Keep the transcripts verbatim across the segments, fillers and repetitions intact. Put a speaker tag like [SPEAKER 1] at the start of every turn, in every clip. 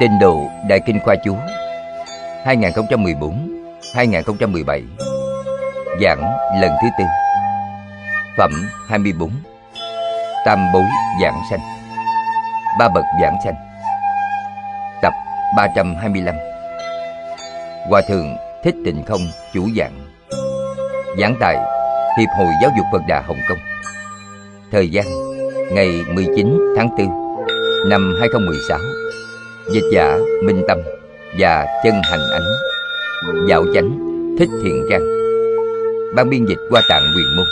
[SPEAKER 1] Tịnh Độ Đại Kinh Khoa Chú hai nghìn không trăm mười bốn đến hai nghìn không trăm mười bảy. Giảng lần thứ tư. Phẩm hai mươi bốn. Tam bối giảng sanh. Ba bậc giảng sanh. Tập ba trăm hai mươi lăm. Hòa thượng Thích Tịnh Không chủ giảng. Giảng tại Hiệp hội Giáo dục Phật Đà Hồng Kông. Thời gian ngày mười chín tháng tư năm hai nghìn không trăm mười sáu. Dịch giả Minh Tâm và Chân Hành Ánh. Dạo chánh Thích Thiện Trang. Ban biên dịch Hoa Tạng Huyền Môn.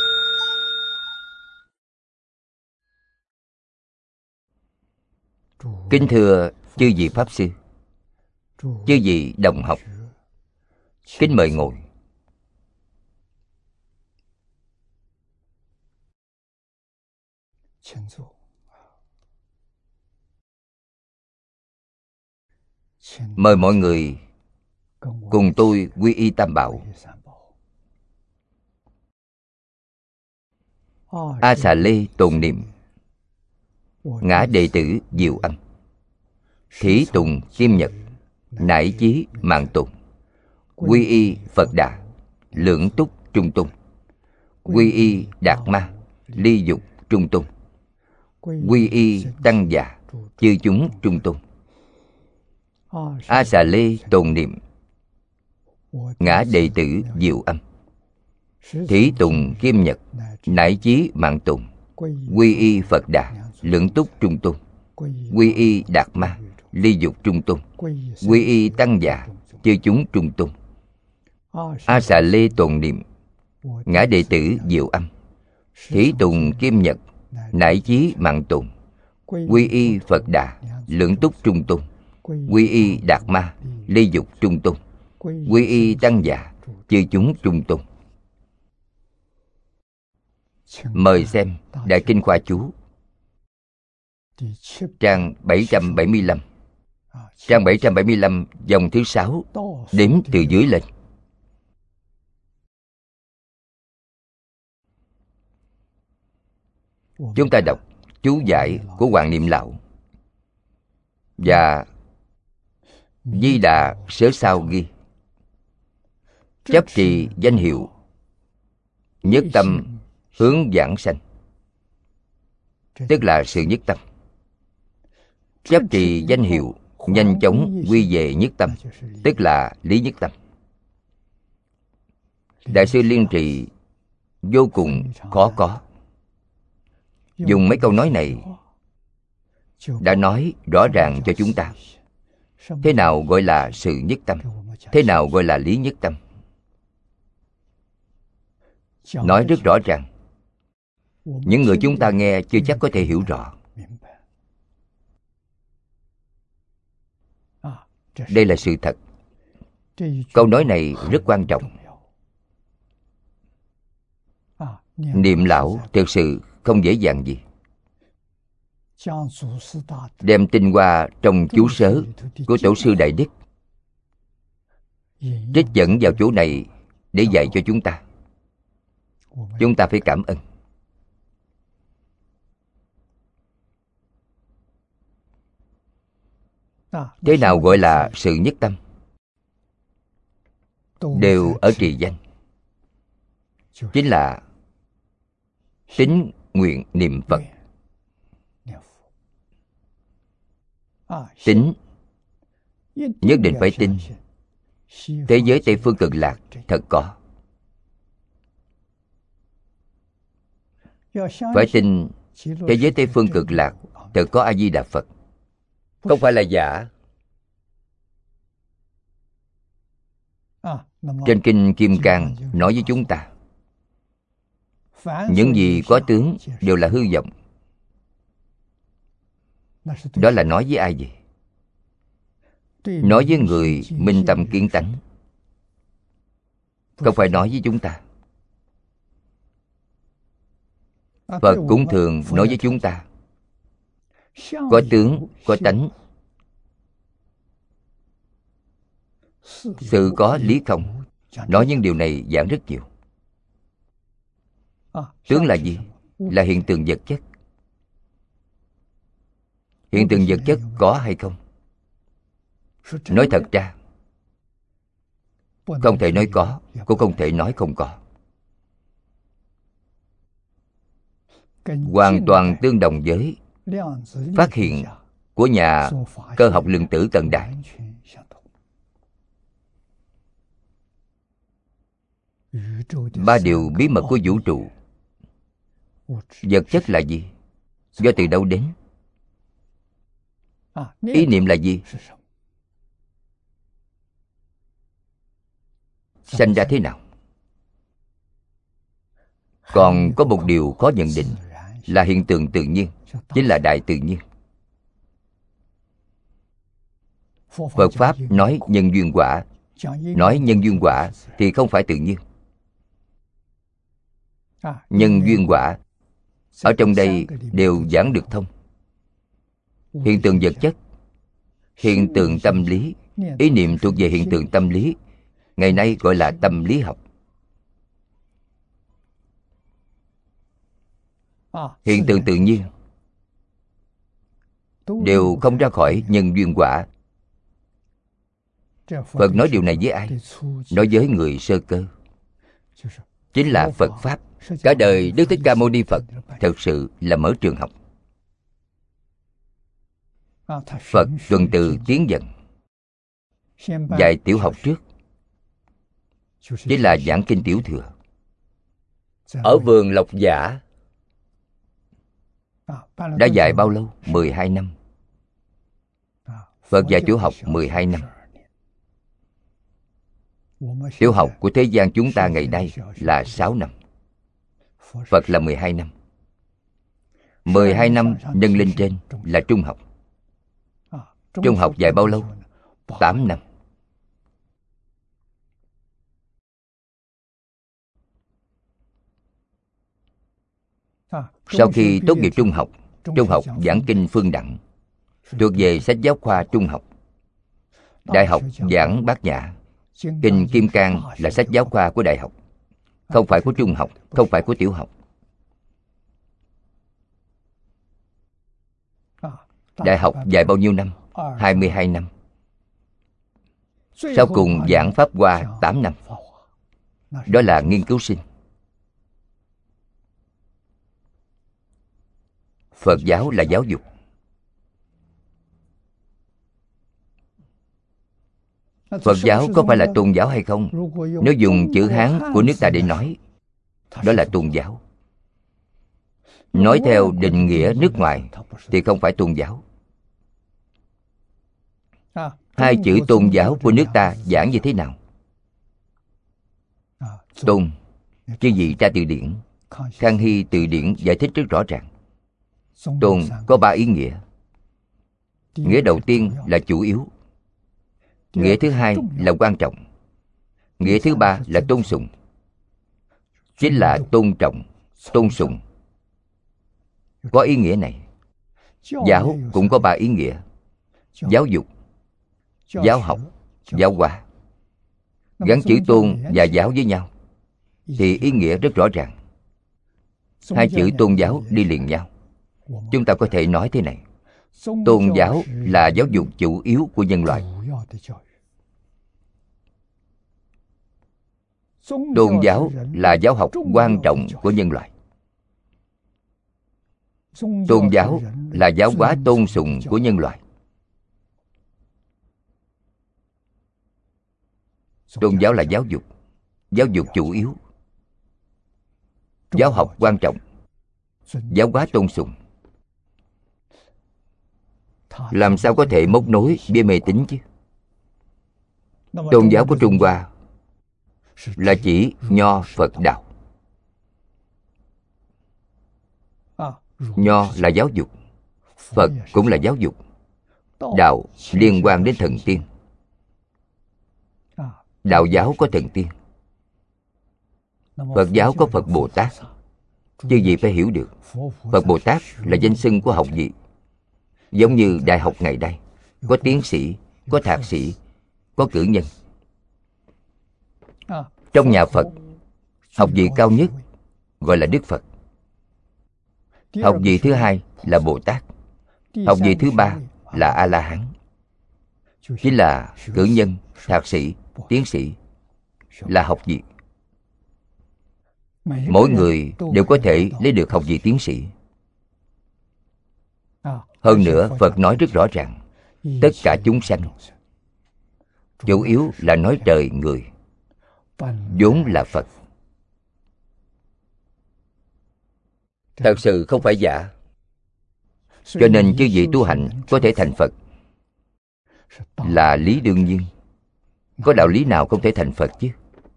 [SPEAKER 1] Kính thưa chư vị Pháp Sư, chư vị đồng học, kính mời ngồi. Mời mọi người cùng tôi quy y Tam Bảo. A Xà Lê tồn niệm. Ngã đệ tử Diệu Âm. Thí tùng Kim Nhật. Nải chí mạng tùng. Quy y Phật Đà. Lưỡng túc trung tung. Quy y Đạt Ma. Ly dục trung tung. Quy y Tăng Già. Chư chúng trung tung. A Xà Lê tồn niệm. Ngã đệ tử Diệu Âm. Thí tùng Kim Nhật. Nải chí mạng tùng. Quy y Phật Đà. Lưỡng túc trung tung. Quy y Đạt Ma. Ly dục trung tung. Quy y Tăng Già. Chư chúng trung tung. A Xà Lê tồn niệm. Ngã đệ tử Diệu Âm. Thí tùng Kim Nhật. Nải chí mạng tùng. Quy y Phật Đà. Lưỡng túc trung tung. Quy y Đạt Ma. Ly dục trung tung. Quy y Tăng Già. Chư chúng trung tung. Mời xem Đại Kinh Khoa Chú trang bảy trăm bảy mươi lăm. Trang bảy trăm bảy mươi lăm dòng thứ sáu, đếm từ dưới lên. Chúng ta đọc chú giải của Hoàng Niệm Lão và Di Đà Sớ Sao ghi: chấp trì danh hiệu, nhất tâm hướng giảng sanh. Tức là sự nhất tâm. Chấp trì danh hiệu, nhanh chóng quy về nhất tâm, tức là lý nhất tâm. Đại sư Liên Trì vô cùng khó có. Dùng mấy câu nói này đã nói rõ ràng cho chúng ta thế nào gọi là sự nhất tâm, thế nào gọi là lý nhất tâm. Nói rất rõ ràng. Những người chúng ta nghe chưa chắc có thể hiểu rõ. Đây là sự thật. Câu nói này rất quan trọng. Niệm Lão thực sự không dễ dàng gì. Đem tinh hoa trong chú sớ của Tổ sư Đại Đức trích dẫn vào chỗ này để dạy cho chúng ta. Chúng ta phải cảm ơn. Thế nào gọi là sự nhất tâm? Đều ở trì danh. Chính là tín nguyện niệm Phật. Tín nhất định phải tin thế giới Tây Phương Cực Lạc thật có. Phải tin thế giới Tây Phương Cực Lạc thật có A Di Đà Phật, không phải là giả. Trên Kinh Kim Cang nói với chúng ta, những gì có tướng đều là hư vọng. Đó là nói với ai vậy? Nói với người minh tâm kiến tánh, không phải nói với chúng ta. Phật cũng thường nói với chúng ta, có tướng, có tánh, sự có lý không. Nói những điều này giảng rất nhiều. Tướng là gì? Là hiện tượng vật chất. Hiện tượng vật chất có hay không? Nói thật ra, không thể nói có, cũng không thể nói không có. Hoàn toàn tương đồng với phát hiện của nhà cơ học lượng tử cận đại. Ba điều bí mật của vũ trụ. Vật chất là gì? Do từ đâu đến? Ý niệm là gì? Sanh ra thế nào? Còn có một điều khó nhận định là hiện tượng tự nhiên, chính là đại tự nhiên. Phật Pháp nói nhân duyên quả. Nói nhân duyên quả thì không phải tự nhiên. Nhân duyên quả ở trong đây đều giảng được thông. Hiện tượng vật chất, hiện tượng tâm lý, ý niệm thuộc về hiện tượng tâm lý, ngày nay gọi là tâm lý học. Hiện tượng tự nhiên đều không ra khỏi nhân duyên quả. Phật nói điều này với ai? Nói với người sơ cơ, chính là Phật Pháp. Cả đời Đức Thích Ca Mâu Ni Phật thực sự là mở trường học. Phật tuần từ tiến dần. Dạy tiểu học trước chính là giảng kinh Tiểu Thừa. Ở vườn Lộc Giả đã dạy bao lâu? mười hai năm. Phật dạy tiểu học mười hai năm. Tiểu học của thế gian chúng ta ngày nay là sáu năm. Phật là mười hai năm. mười hai năm nhân lên trên là trung học. Trung học dạy bao lâu? tám năm. Sau khi tốt nghiệp trung học, trung học giảng kinh Phương Đẳng, thuộc về sách giáo khoa trung học. Đại học giảng Bát Nhã, kinh Kim Cang là sách giáo khoa của đại học, không phải của trung học, không phải của tiểu học. Đại học dạy bao nhiêu năm? hai mươi hai năm. Sau cùng giảng Pháp Hoa tám năm. Đó là nghiên cứu sinh. Phật giáo là giáo dục. Phật giáo có phải là tôn giáo hay không? Nếu dùng chữ Hán của nước ta để nói, đó là tôn giáo. Nói theo định nghĩa nước ngoài thì không phải tôn giáo. Hai chữ tôn giáo của nước ta giảng như thế nào? Tôn, chứ gì tra từ điển. Khang Hy từ điển giải thích rất rõ ràng. Tôn có ba ý nghĩa. Nghĩa đầu tiên là chủ yếu. Nghĩa thứ hai là quan trọng. Nghĩa thứ ba là tôn sùng. Chính là tôn trọng, tôn sùng. Có ý nghĩa này. Giáo cũng có ba ý nghĩa. Giáo dục, giáo học, giáo hóa. Gắn chữ tôn và giáo với nhau thì ý nghĩa rất rõ ràng. Hai chữ tôn giáo đi liền nhau. Chúng ta có thể nói thế này: tôn giáo là giáo dục chủ yếu của nhân loại. Tôn giáo là giáo học quan trọng của nhân loại. Tôn giáo là giáo hóa tôn sùng của nhân loại. Tôn giáo là giáo dục, giáo dục chủ yếu, giáo học quan trọng, giáo hóa tôn sùng. Làm sao có thể móc nối với mê tín chứ? Tôn giáo của Trung Hoa là chỉ Nho, Phật, Đạo. Nho là giáo dục, Phật cũng là giáo dục, Đạo liên quan đến thần tiên. Đạo giáo có thần tiên, Phật giáo có Phật Bồ Tát. Chứ gì phải hiểu được, Phật Bồ Tát là danh xưng của học vị. Giống như đại học ngày nay, có tiến sĩ, có thạc sĩ, có cử nhân. Trong nhà Phật, học vị cao nhất gọi là Đức Phật. Học vị thứ hai là Bồ Tát. Học vị thứ ba là A-la-hán. chính là cử nhân, thạc sĩ, tiến sĩ. Là học vị. Mỗi người đều có thể lấy được học vị tiến sĩ. Hơn nữa, Phật nói rất rõ ràng, tất cả chúng sanh, chủ yếu là nói trời người, vốn là Phật. Thật sự không phải giả. Cho nên chư vị tu hành có thể thành Phật là lý đương nhiên. Có đạo lý nào không thể thành Phật chứ?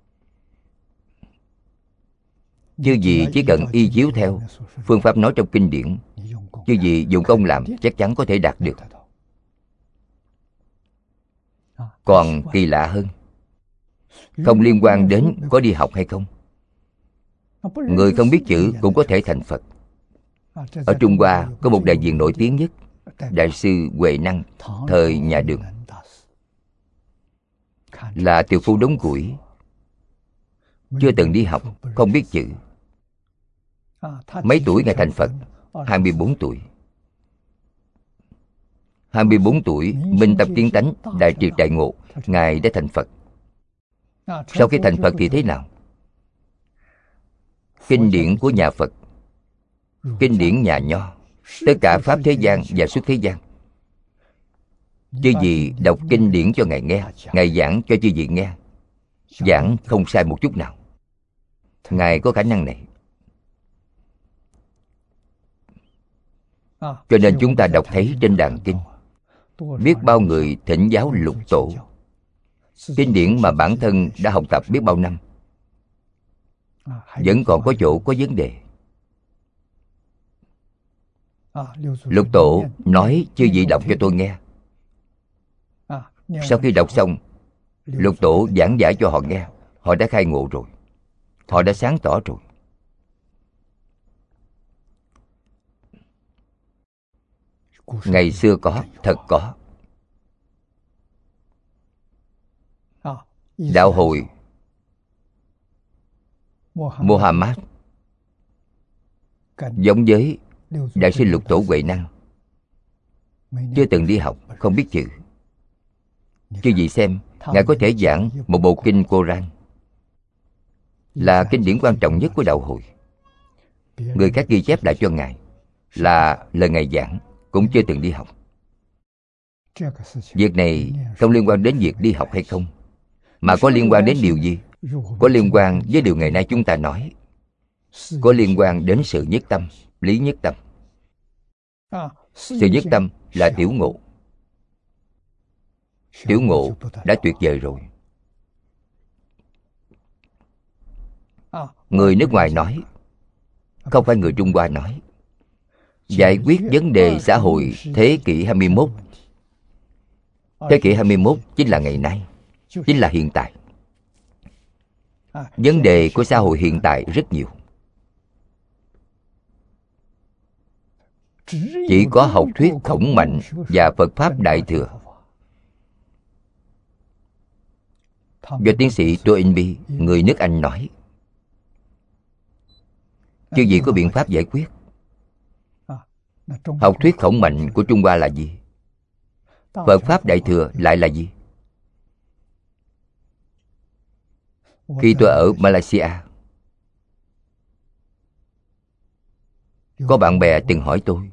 [SPEAKER 1] Chư vị chỉ cần y chiếu theo phương pháp nói trong kinh điển, chư vị dùng công làm chắc chắn có thể đạt được. Còn kỳ lạ hơn, không liên quan đến có đi học hay không. Người không biết chữ cũng có thể thành Phật. Ở Trung Hoa có một đại diện nổi tiếng nhất, Đại sư Huệ Năng, thời nhà Đường. Là tiểu phu đốn củi, chưa từng đi học, không biết chữ. Mấy tuổi Ngài thành Phật? hai mươi bốn tuổi. hai mươi bốn tuổi, minh tâm kiến tánh, đại triệt đại ngộ, Ngài đã thành Phật. Sau khi thành Phật thì thế nào? Kinh điển của nhà Phật, kinh điển nhà Nho, tất cả pháp thế gian và xuất thế gian, chư vị đọc kinh điển cho Ngài nghe, Ngài giảng cho chư vị nghe, giảng không sai một chút nào. Ngài có khả năng này. Cho nên chúng ta đọc thấy trên đàn kinh, biết bao người thỉnh giáo lục tổ, kinh điển mà bản thân đã học tập biết bao năm, vẫn còn có chỗ có vấn đề. Lục tổ nói chư vị đọc cho tôi nghe. Sau khi đọc xong, lục tổ giảng giải cho họ nghe, họ đã khai ngộ rồi, họ đã sáng tỏ rồi. Ngày xưa có, thật có. Đạo hồi Muhammad giống với Đại sư Lục Tổ Huệ Năng, chưa từng đi học, không biết chữ. Chư vị xem, Ngài có thể giảng một bộ kinh Koran, là kinh điển quan trọng nhất của đạo hồi. Người khác ghi chép lại cho Ngài là lời Ngài giảng, cũng chưa từng đi học. Việc này không liên quan đến việc đi học hay không, mà có liên quan đến điều gì? Có liên quan với điều ngày nay chúng ta nói, có liên quan đến sự nhất tâm, lý nhất tâm. Sự nhất tâm là tiểu ngộ. Tiểu ngộ đã tuyệt vời rồi. Người nước ngoài nói, không phải người Trung Hoa nói. Giải quyết vấn đề xã hội thế kỷ hai mươi mốt. Thế kỷ hai mươi mốt chính là ngày nay, chính là hiện tại. Vấn đề của xã hội hiện tại rất nhiều. Chỉ có học thuyết Khổng Mạnh và Phật Pháp Đại Thừa do tiến sĩ Toynbee, người nước Anh nói, chư vị có biện pháp giải quyết. Học thuyết Khổng Mạnh của Trung Hoa là gì? Phật Pháp Đại Thừa lại là gì? Khi tôi ở Malaysia, có bạn bè từng hỏi tôi,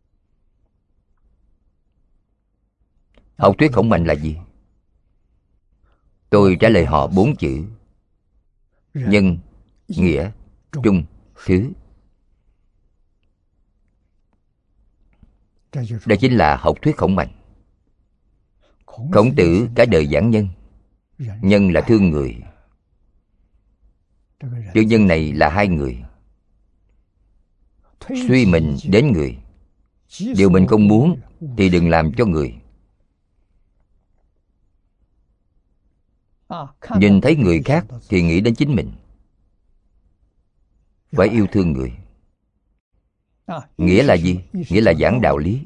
[SPEAKER 1] học thuyết Khổng Mạnh là gì? Tôi trả lời họ bốn chữ: nhân, nghĩa, trung, thứ. Đây chính là học thuyết Khổng Mạnh. Khổng Tử cả đời giảng nhân. Nhân là thương người. Chữ nhân này là hai người. Suy mình đến người. Điều mình không muốn thì đừng làm cho người. Nhìn thấy người khác thì nghĩ đến chính mình. Phải yêu thương người. Nghĩa là gì? Nghĩa là giảng đạo lý.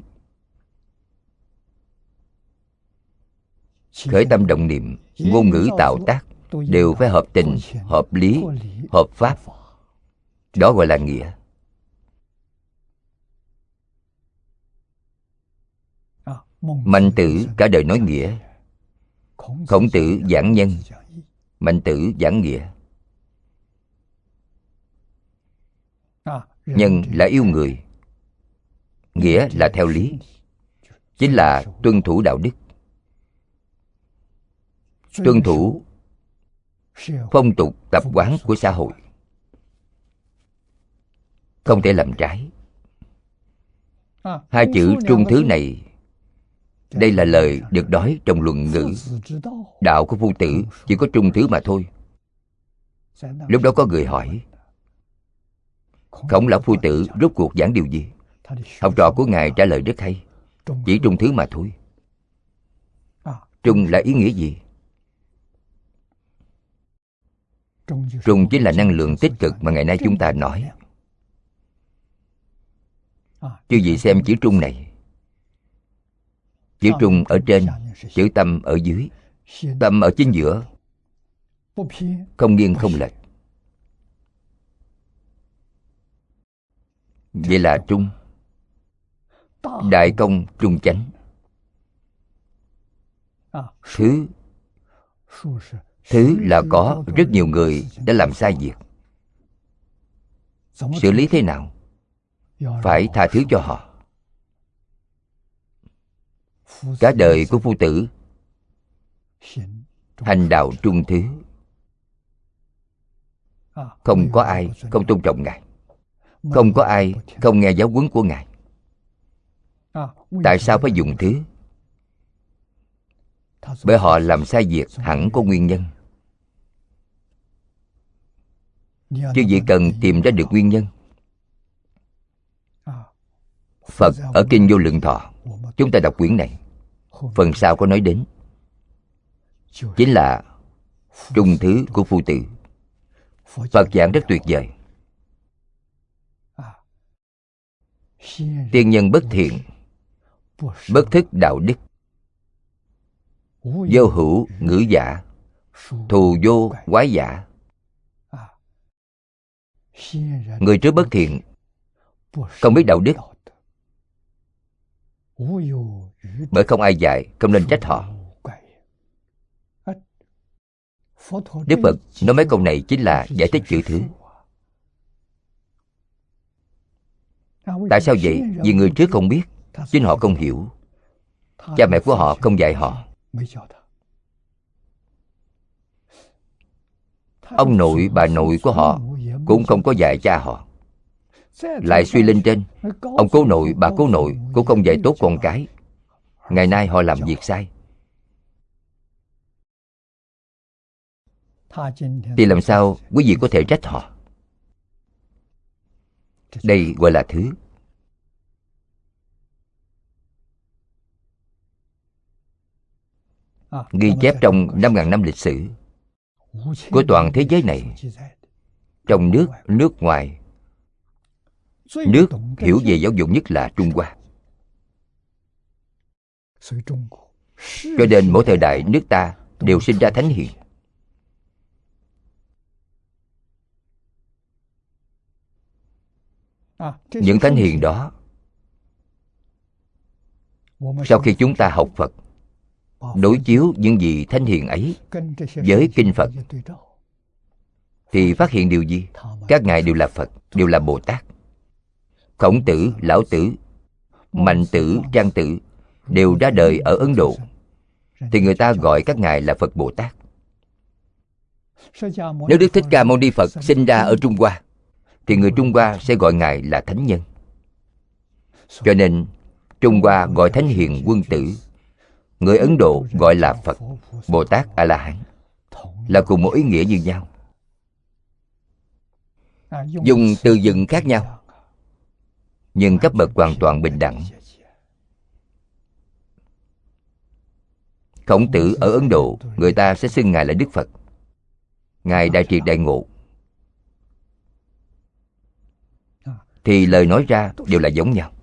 [SPEAKER 1] Khởi tâm động niệm, ngôn ngữ tạo tác đều phải hợp tình, hợp lý, hợp pháp. Đó gọi là nghĩa. Mạnh Tử cả đời nói nghĩa, Khổng Tử giảng nhân, Mạnh Tử giảng nghĩa. Nhân là yêu người, nghĩa là theo lý, chính là tuân thủ đạo đức, tuân thủ phong tục tập quán của xã hội, không thể làm trái. Hai chữ trung thứ này, đây là lời được nói trong luận ngữ. Đạo của Phu Tử chỉ có trung thứ mà thôi. Lúc đó có người hỏi, Khổng lão Phu Tử rốt cuộc giảng điều gì? Học trò của Ngài trả lời rất hay, chỉ trung thứ mà thôi. Trung là ý nghĩa gì? Trung chính là năng lượng tích cực mà ngày nay chúng ta nói. Chư vị xem chữ trung này, chữ trung ở trên, chữ tâm ở dưới, tâm ở chính giữa, không nghiêng không lệch. Vậy là trung. Đại công trung chánh. Thứ Thứ là có rất nhiều người đã làm sai việc. Xử lý thế nào? Phải tha thứ cho họ. Cả đời của Phu Tử hành đạo trung thứ, không có ai không tôn trọng Ngài, không có ai không nghe giáo huấn của Ngài. Tại sao phải dùng thứ? Bởi họ làm sai việc hẳn có nguyên nhân. Chứ gì cần tìm ra được nguyên nhân. Phật ở Kinh Vô Lượng Thọ, chúng ta đọc quyển này, phần sau có nói đến, chính là trung thứ của Phu Tử. Phật giảng rất tuyệt vời. Tiên nhân bất thiện, bất thức đạo đức, vô hữu ngữ giả, thù vô quái giả. Người trước bất thiện, không biết đạo đức, bởi không ai dạy, không nên trách họ. Đức Phật nói mấy câu này chính là giải thích chữ thứ. Tại sao vậy? Vì người trước không biết, chính họ không hiểu. Cha mẹ của họ không dạy họ. Ông nội, bà nội của họ cũng không có dạy cha họ. Lại suy lên trên, ông cố nội, bà cố nội cũng không dạy tốt con cái. Ngày nay họ làm việc sai, thì làm sao quý vị có thể trách họ? Đây gọi là thứ. Ghi chép trong năm ngàn năm lịch sử của toàn thế giới này, trong nước, nước ngoài, nước hiểu về giáo dục nhất là Trung Hoa. Cho nên mỗi thời đại nước ta đều sinh ra thánh hiền. Những thánh hiền đó, sau khi chúng ta học Phật, đối chiếu những gì thánh hiền ấy với kinh Phật, thì phát hiện điều gì? Các ngài đều là Phật, đều là Bồ Tát. Khổng Tử, Lão Tử, Mạnh Tử, Trang Tử đều ra đời ở Ấn Độ, thì người ta gọi các ngài là Phật Bồ Tát. Nếu Đức Thích Ca Mâu Ni Phật sinh ra ở Trung Hoa, thì người Trung Hoa sẽ gọi ngài là thánh nhân. Cho nên Trung Hoa gọi thánh hiền quân tử, người Ấn Độ gọi là Phật, Bồ Tát, A-la-hán, là cùng một ý nghĩa như nhau. Dùng từ vựng khác nhau, nhưng cấp bậc hoàn toàn bình đẳng. Khổng Tử ở Ấn Độ, người ta sẽ xưng ngài là Đức Phật, ngài đại triệt đại ngộ, thì lời nói ra đều là giống nhau.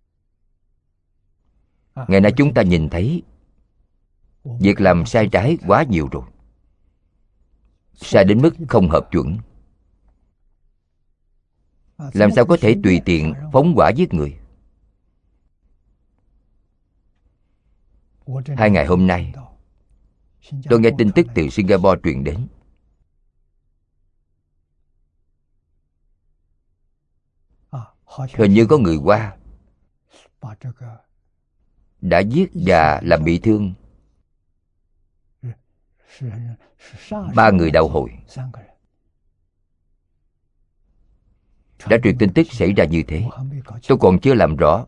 [SPEAKER 1] Ngày nay chúng ta nhìn thấy việc làm sai trái quá nhiều rồi, sai đến mức không hợp chuẩn. Làm sao có thể tùy tiện phóng hỏa giết người? Hai ngày hôm nay, Tôi nghe tin tức từ Singapore truyền đến. Hình như có người Hoa đã giết và làm bị thương ba người đạo hội. Đã truyền tin tức xảy ra như thế. Tôi còn chưa làm rõ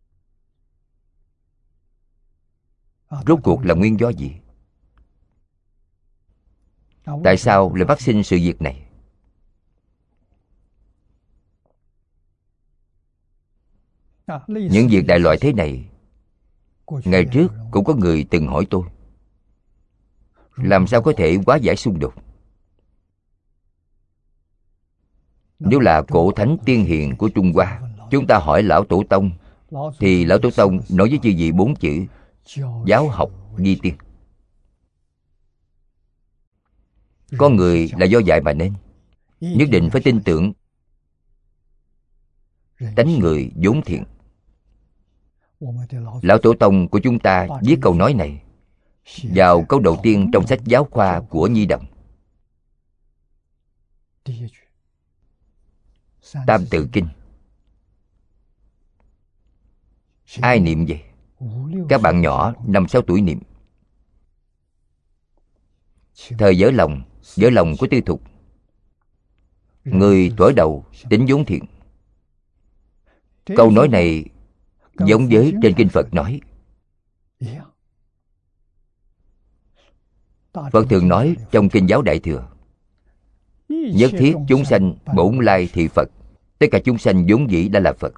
[SPEAKER 1] rốt cuộc là nguyên do gì. Tại sao lại phát sinh sự việc này? Những việc đại loại thế này, ngày trước cũng có người từng hỏi tôi. Làm sao có thể hóa giải xung đột? Nếu là cổ thánh tiên hiền của Trung Hoa, chúng ta hỏi Lão Tổ Tông, thì Lão Tổ Tông nói với chư vị bốn chữ: giáo học vi tiên. Con người là do dạy mà nên, nhất định phải tin tưởng tánh người vốn thiện. Lão Tổ Tông của chúng ta viết câu nói này vào câu đầu tiên trong sách giáo khoa của Nhi Đồng. Tam Tự Kinh. Ai niệm vậy? Các bạn nhỏ năm sáu tuổi niệm. Thời vỡ lòng, vỡ lòng của Tư Thục. Người thuở đầu tính vốn thiện. Câu nói này giống với trên kinh Phật nói. Phật thường nói trong kinh giáo Đại Thừa: nhất thiết chúng sanh bổn lai thị Phật. Tất cả chúng sanh vốn dĩ đã là Phật,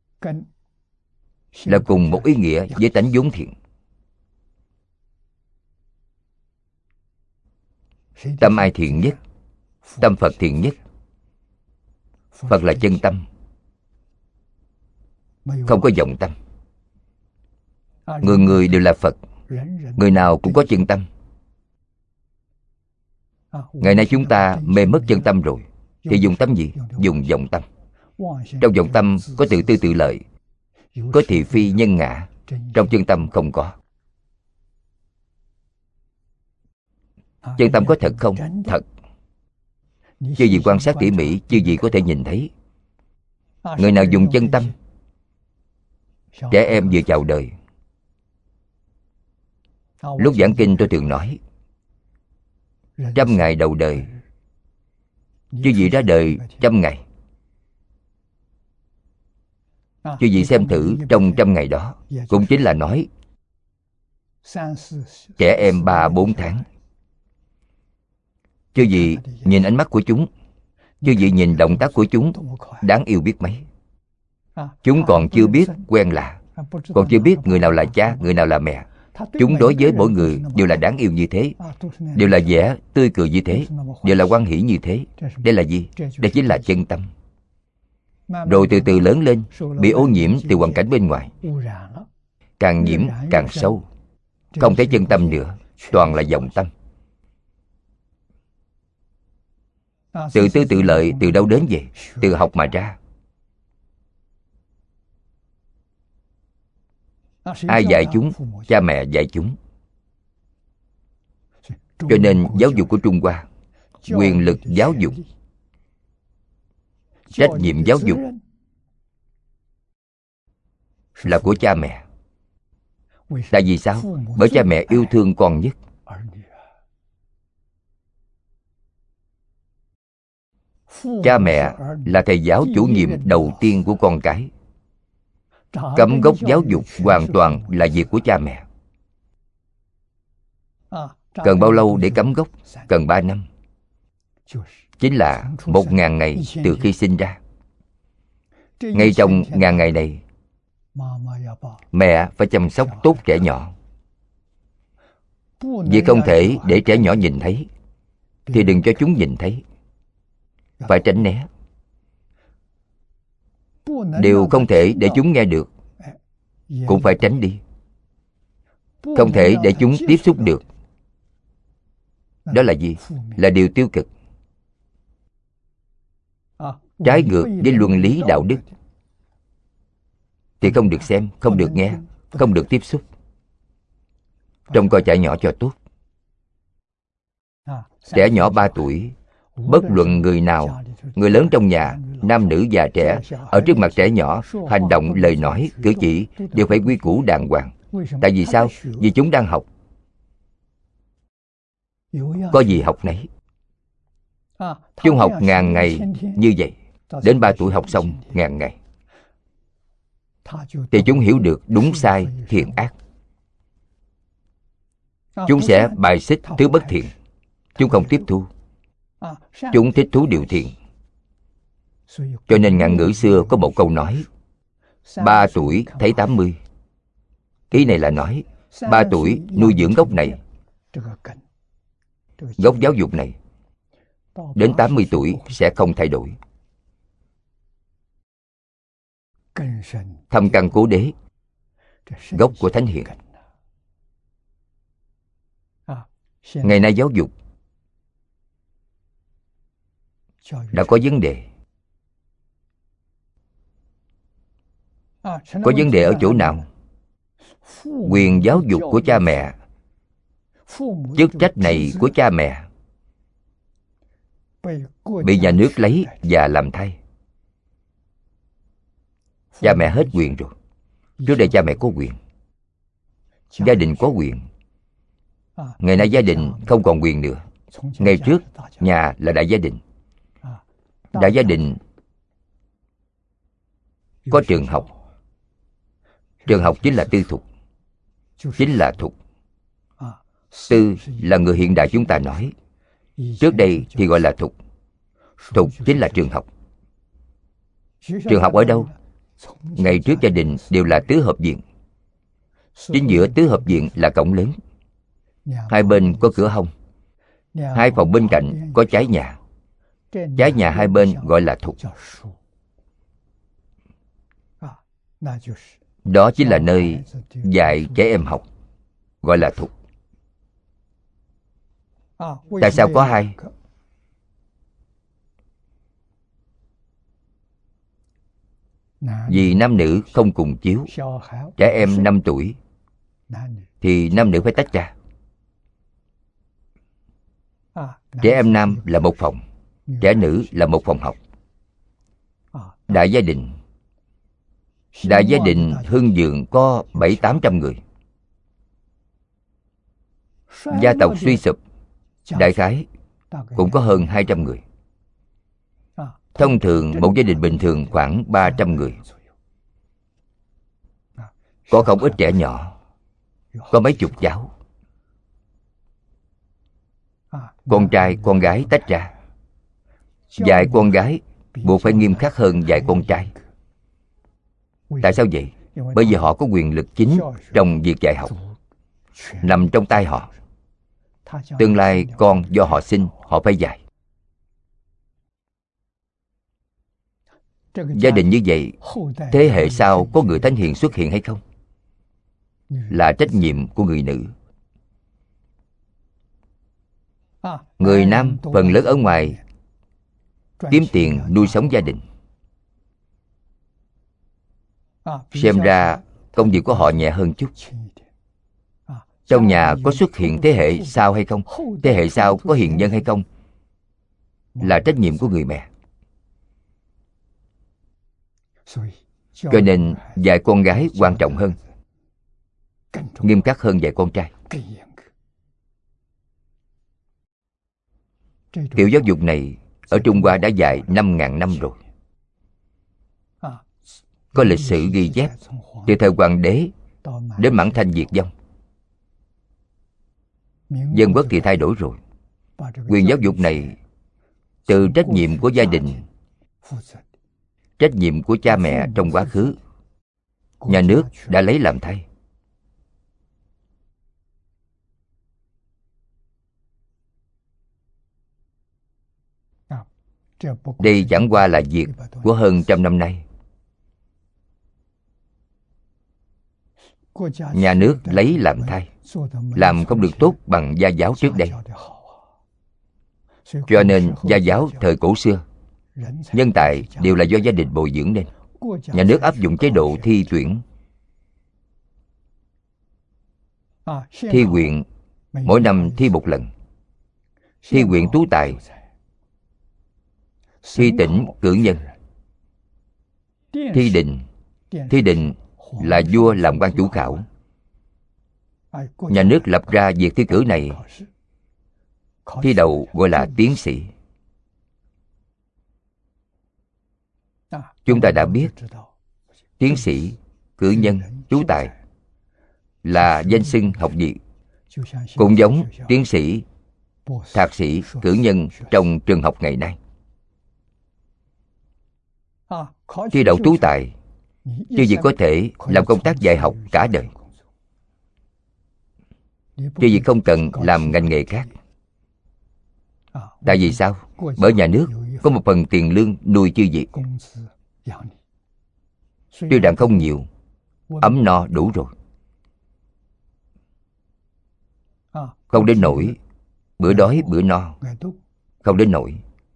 [SPEAKER 1] là cùng một ý nghĩa với tánh vốn thiện. Tâm ai thiện nhất? Tâm Phật thiện nhất. Phật là chân tâm, không có vọng tâm. Người người đều là Phật, người nào cũng có chân tâm. Ngày nay chúng ta mê mất chân tâm rồi, thì dùng tâm gì? Dùng vọng tâm. Trong vọng tâm có tự tư tự lợi, có thị phi nhân ngã. Trong chân tâm không có. Chân tâm có thật không? Thật. Chư vị quan sát tỉ mỉ, chư vị có thể nhìn thấy. Người nào dùng chân tâm, trẻ em vừa chào đời. Lúc giảng kinh tôi thường nói, trăm ngày đầu đời, chư vị ra đời trăm ngày. Chư vị xem thử trong trăm ngày đó, cũng chính là nói trẻ em ba bốn tháng. Chư vị nhìn ánh mắt của chúng, chư vị nhìn động tác của chúng, đáng yêu biết mấy. Chúng còn chưa biết quen lạ, còn chưa biết người nào là cha, người nào là mẹ. Chúng đối với mỗi người đều là đáng yêu như thế, đều là vẻ tươi cười như thế, đều là hoan hỷ như thế. Đây là gì? Đây chính là chân tâm. Rồi từ từ lớn lên, bị ô nhiễm từ hoàn cảnh bên ngoài, càng nhiễm càng sâu, không thấy chân tâm nữa, toàn là vọng tâm. Tự tư tự lợi từ đâu đến vậy? Từ học mà ra. Ai dạy chúng? Cha mẹ dạy chúng. Cho nên giáo dục của Trung Hoa, quyền lực giáo dục, trách nhiệm giáo dục là của cha mẹ. Tại vì sao? Bởi cha mẹ yêu thương con nhất. Cha mẹ là thầy giáo chủ nhiệm đầu tiên của con cái. Cắm gốc giáo dục hoàn toàn là việc của cha mẹ. Cần bao lâu để cắm gốc? Cần ba năm. Chính là một ngàn ngày từ khi sinh ra. Ngay trong ngàn ngày này, mẹ phải chăm sóc tốt trẻ nhỏ. Vì không thể để trẻ nhỏ nhìn thấy, thì đừng cho chúng nhìn thấy. Phải tránh né. Điều không thể để chúng nghe được, cũng phải tránh đi. Không thể để chúng tiếp xúc được. Đó là gì? Là điều tiêu cực, trái ngược với luân lý đạo đức. Thì không được xem, không được nghe, không được tiếp xúc. Trông coi trẻ nhỏ cho tốt. Trẻ nhỏ ba tuổi, bất luận người nào, người lớn trong nhà, nam nữ già trẻ, ở trước mặt trẻ nhỏ, hành động, lời nói, cử chỉ đều phải quy củ đàng hoàng. Tại vì sao? Vì chúng đang học. Có gì học nấy. Chúng học ngàn ngày như vậy, đến ba tuổi học xong ngàn ngày, thì chúng hiểu được đúng sai, thiện ác. Chúng sẽ bài xích thứ bất thiện. Chúng không tiếp thu. Chúng thích thú điều thiện. Cho nên ngạn ngữ xưa có một câu nói: ba tuổi thấy tám mươi. Ý này là nói ba tuổi nuôi dưỡng gốc này, gốc giáo dục này, đến tám mươi tuổi sẽ không thay đổi. Thâm căn cố đế, gốc của thánh hiền. Ngày nay giáo dục đã có vấn đề. Có vấn đề ở chỗ nào? Quyền giáo dục của cha mẹ, chức trách này của cha mẹ bị nhà nước lấy và làm thay. Cha mẹ hết quyền rồi. Trước đây cha mẹ có quyền, gia đình có quyền. Ngày nay gia đình không còn quyền nữa. Ngày trước nhà là đại gia đình. Đại gia đình có trường học. Trường học chính là tư thục, chính là thục. Tư là người hiện đại chúng ta nói. Trước đây thì gọi là thục. Thục chính là trường học. Trường học ở đâu? Ngày trước gia đình đều là tứ hợp viện. Chính giữa tứ hợp viện là cổng lớn. Hai bên có cửa hông. Hai phòng bên cạnh có trái nhà. Trái nhà hai bên gọi là thục. Đó chính là nơi dạy trẻ em học, gọi là thục. Tại sao có hai? Vì nam nữ không cùng chiếu. Trẻ em năm tuổi thì nam nữ phải tách ra. Trẻ em nam là một phòng, trẻ nữ là một phòng học. Đại gia đình Đại gia đình hưng vượng có bảy tám trăm người. Gia tộc suy sụp, đại khái cũng có hơn hai trăm người. Thông thường một gia đình bình thường khoảng ba trăm người. Có không ít trẻ nhỏ, có mấy chục cháu. Con trai, con gái tách ra. Dạy con gái buộc phải nghiêm khắc hơn dạy con trai. Tại sao vậy? Bởi vì họ có quyền lực chính trong việc dạy học, nằm trong tay họ. Tương lai con do họ sinh, họ phải dạy. Gia đình như vậy, thế hệ sau có người thánh hiền xuất hiện hay không? Là trách nhiệm của người nữ. Người nam phần lớn ở ngoài kiếm tiền nuôi sống gia đình. Xem ra công việc của họ nhẹ hơn chút. Trong nhà có xuất hiện thế hệ sau hay không? Thế hệ sau có hiền nhân hay không? Là trách nhiệm của người mẹ. Cho nên dạy con gái quan trọng hơn, nghiêm khắc hơn dạy con trai. Kiểu giáo dục này ở Trung Hoa đã dạy năm ngàn năm rồi. Có lịch sử ghi chép từ thời hoàng đế đến Mãn Thanh diệt vong. Dân quốc thì thay đổi rồi. Quyền giáo dục này từ trách nhiệm của gia đình, trách nhiệm của cha mẹ trong quá khứ, nhà nước đã lấy làm thay. Đây chẳng qua là việc của hơn trăm năm nay. Nhà nước lấy làm thay, làm không được tốt bằng gia giáo trước đây. Cho nên gia giáo thời cổ xưa, nhân tài đều là do gia đình bồi dưỡng nên. Nhà nước áp dụng chế độ thi tuyển, thi huyện, mỗi năm thi một lần. thi huyện tú tài, thi tỉnh cử nhân, thi định. Thi định là vua làm quan chủ khảo. Nhà nước lập ra việc thi cử này, thi đậu gọi là tiến sĩ. Chúng ta đã biết tiến sĩ, cử nhân, tú tài là danh xưng học vị, cũng giống tiến sĩ, thạc sĩ, cử nhân trong trường học ngày nay. Thi đậu tú tài, chứ gì có thể làm công tác dạy học cả đời, chứ gì không cần làm ngành nghề khác. Tại vì sao? Bởi nhà nước có một phần tiền lương nuôi chư vị. Tuy rằng không nhiều, ấm no đủ rồi, không đến nỗi bữa đói bữa no, không đến nỗi.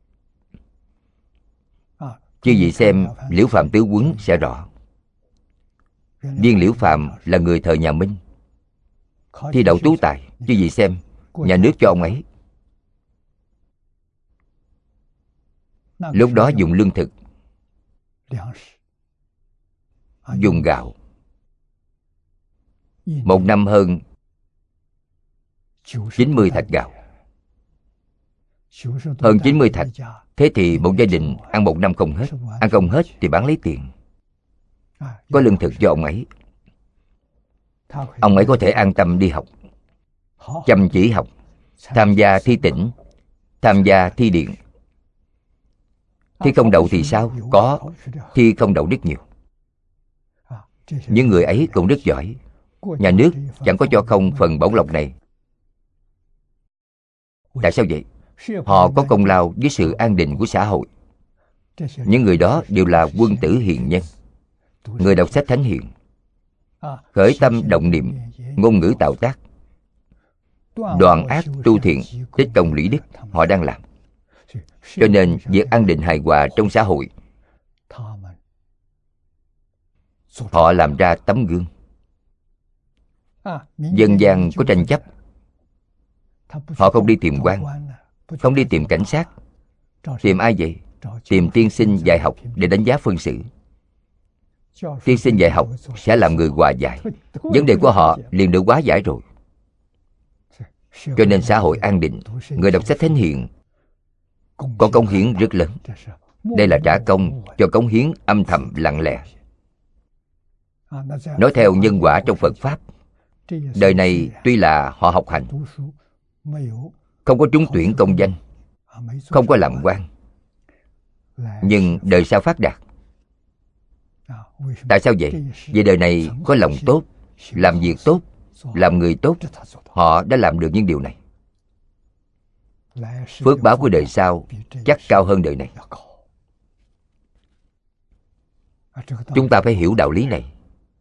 [SPEAKER 1] Chư vị xem Liễu Phạm Tứ Quấn sẽ rõ. Viên Liễu Phạm là người thời nhà Minh, thi đậu tú tài. Chư vị xem, nhà nước cho ông ấy. Lúc đó dùng lương thực, dùng gạo, một năm hơn chín mươi thạch gạo. Hơn chín mươi thạch. Thế thì một gia đình ăn một năm không hết. Ăn không hết thì bán lấy tiền. Có lương thực cho ông ấy. Ông ấy có thể an tâm đi học, chăm chỉ học, tham gia thi tỉnh, tham gia thi điện. Thi không đậu thì sao? Có, thi không đậu rất nhiều. Những người ấy cũng rất giỏi. Nhà nước chẳng có cho không phần bổng lộc này. Tại sao vậy? Họ có công lao với sự an định của xã hội. Những người đó đều là quân tử hiền nhân, người đọc sách thánh hiền, khởi tâm động niệm, ngôn ngữ tạo tác, đoạn ác tu thiện, tích công lũy đức, họ đang làm. Cho nên việc an định hài hòa trong xã hội, họ làm ra tấm gương. Dân gian có tranh chấp, họ không đi tìm quan, không đi tìm cảnh sát. Tìm ai vậy? Tìm tiên sinh dạy học để đánh giá phân xử. Tiên sinh dạy học sẽ làm người hòa giải. Vấn đề của họ liền được hóa giải rồi. Cho nên xã hội an định, người đọc sách thánh hiền có cống hiến rất lớn. Đây là trả công cho cống hiến âm thầm lặng lẽ. Nói theo nhân quả trong Phật Pháp, đời này tuy là họ học hành, không có trúng tuyển công danh, không có làm quan, nhưng đời sau phát đạt. Tại sao vậy? Vì đời này có lòng tốt, làm việc tốt, làm người tốt, họ đã làm được những điều này. Phước báo của đời sau chắc cao hơn đời này. Chúng ta phải hiểu đạo lý này.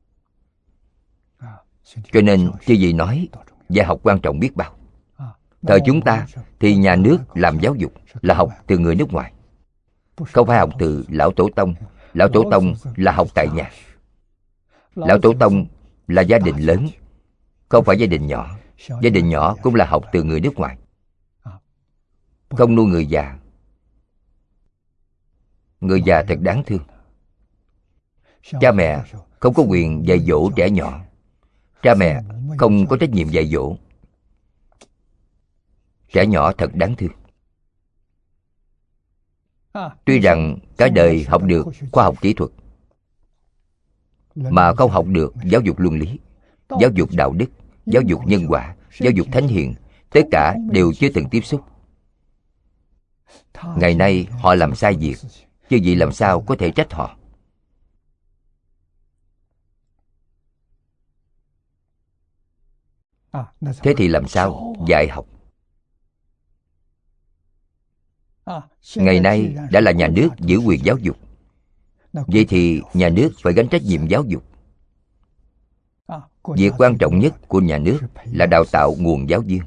[SPEAKER 1] Cho nên chư vị nói dạy học quan trọng biết bao. Thời chúng ta thì nhà nước làm giáo dục là học từ người nước ngoài, không phải học từ lão tổ tông. Lão tổ tông là học tại nhà. Lão tổ tông là gia đình lớn, không phải gia đình nhỏ. Gia đình nhỏ cũng là học từ người nước ngoài. Không nuôi người già. Người già thật đáng thương. Cha mẹ không có quyền dạy dỗ trẻ nhỏ. Cha mẹ không có trách nhiệm dạy dỗ. Trẻ nhỏ thật đáng thương. Tuy rằng cả đời học được khoa học kỹ thuật, mà không học được giáo dục luân lý, giáo dục đạo đức, giáo dục nhân quả, giáo dục thánh hiền, tất cả đều chưa từng tiếp xúc. Ngày nay họ làm sai việc, chứ vậy làm sao có thể trách họ. Thế thì làm sao dạy học? Ngày nay đã là nhà nước giữ quyền giáo dục, vậy thì nhà nước phải gánh trách nhiệm giáo dục. Việc quan trọng nhất của nhà nước là đào tạo nguồn giáo viên.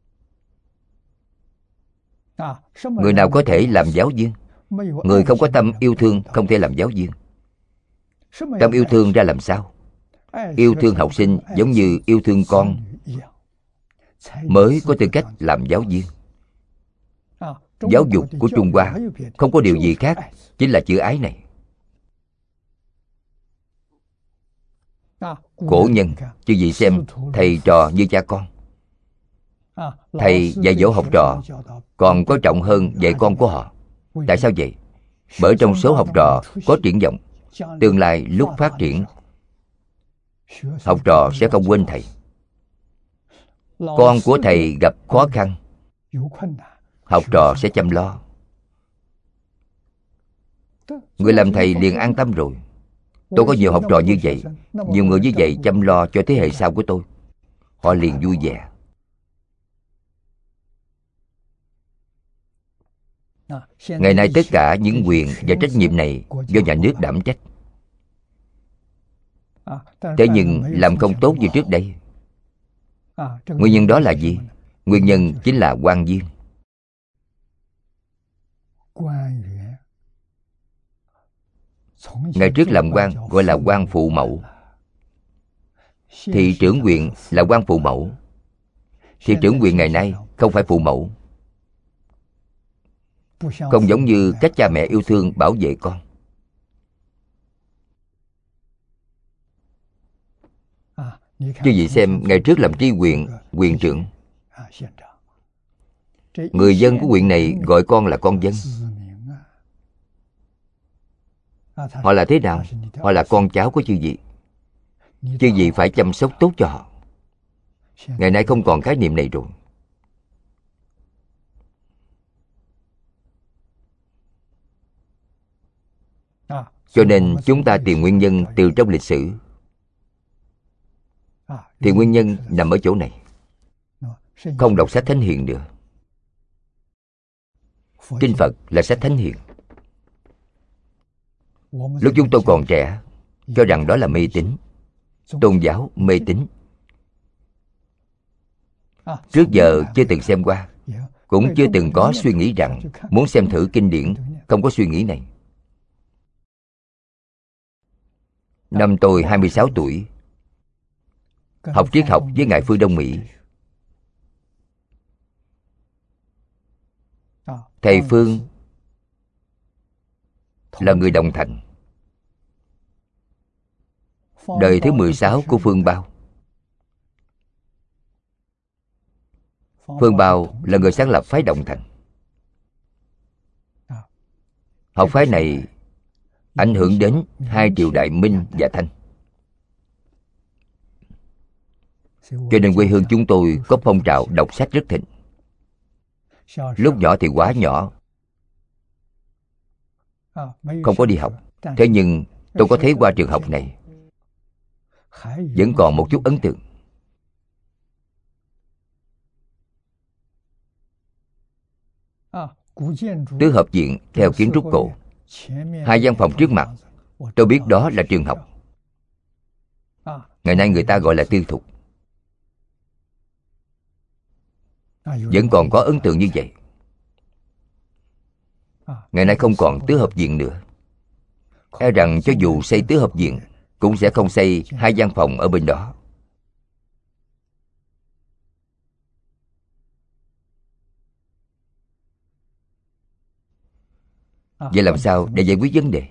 [SPEAKER 1] Người nào có thể làm giáo viên? Người không có tâm yêu thương không thể làm giáo viên. Tâm yêu thương ra làm sao? Yêu thương học sinh giống như yêu thương con mới có tư cách làm giáo viên. Giáo dục của Trung Hoa không có điều gì khác, chính là chữ ái này. Cổ nhân, chư vị xem, thầy trò như cha con. Thầy dạy dỗ học trò còn có trọng hơn dạy con của họ. Tại sao vậy? Bởi trong số học trò có triển vọng, tương lai lúc phát triển, học trò sẽ không quên thầy. Con của thầy gặp khó khăn, học trò sẽ chăm lo. Người làm thầy liền an tâm rồi. Tôi có nhiều học trò như vậy, nhiều người như vậy chăm lo cho thế hệ sau của tôi. Họ liền vui vẻ. Ngày nay tất cả những quyền và trách nhiệm này do nhà nước đảm trách. Thế nhưng làm không tốt như trước đây. Nguyên nhân đó là gì? Nguyên nhân chính là quan viên. Ngày trước làm quan gọi là quan phụ mẫu. Thị trưởng huyện là quan phụ mẫu. Thị trưởng huyện ngày nay không phải phụ mẫu. Không giống như cách cha mẹ yêu thương bảo vệ con. Chứ gì xem, ngày trước làm tri huyện, huyện trưởng, người dân của huyện này gọi con là con dân. Họ là thế nào? Họ là con cháu của chư vị. Chư vị phải chăm sóc tốt cho họ. Ngày nay không còn khái niệm này rồi. Cho nên chúng ta tìm nguyên nhân từ trong lịch sử. Thì nguyên nhân nằm ở chỗ này. Không đọc sách Thánh Hiền nữa. Kinh Phật là sách Thánh Hiền. Lúc chúng tôi còn trẻ, cho rằng đó là mê tín, tôn giáo mê tín. Trước giờ chưa từng xem qua, cũng chưa từng có suy nghĩ rằng muốn xem thử kinh điển. Không có suy nghĩ này. Năm tôi hai mươi sáu tuổi, học triết học với Ngài Phương Đông Mỹ. Thầy Phương là người Đồng Thành, đời thứ mười sáu của Phương Bao. Phương Bao là người sáng lập phái Đồng Thành. Học phái này ảnh hưởng đến hai triều đại Minh và Thanh. Cho nên quê hương chúng tôi có phong trào đọc sách rất thịnh. Lúc nhỏ thì quá nhỏ, không có đi học. Thế nhưng tôi có thấy qua trường học này vẫn còn một chút ấn tượng. Tứ hợp viện theo kiến trúc cổ, hai gian phòng trước mặt, tôi biết đó là trường học. Ngày nay người ta gọi là tư thục. Vẫn còn có ấn tượng như vậy. Ngày nay không còn tứ hợp viện nữa. E rằng cho dù xây tứ hợp viện cũng sẽ không xây hai gian phòng ở bên đó. Vậy làm sao để giải quyết vấn đề?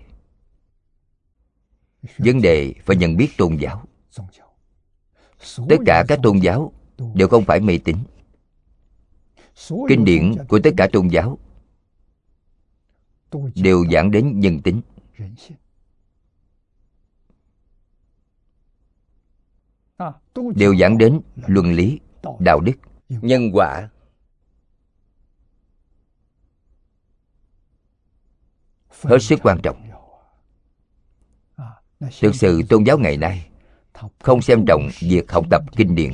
[SPEAKER 1] Vấn đề phải nhận biết tôn giáo. Tất cả các tôn giáo đều không phải mê tín. Kinh điển của tất cả tôn giáo đều giảng đến nhân tính. Đều giảng đến luân lý, đạo đức, nhân quả. Hết sức quan trọng. Thực sự tôn giáo ngày nay không xem trọng việc học tập kinh điển,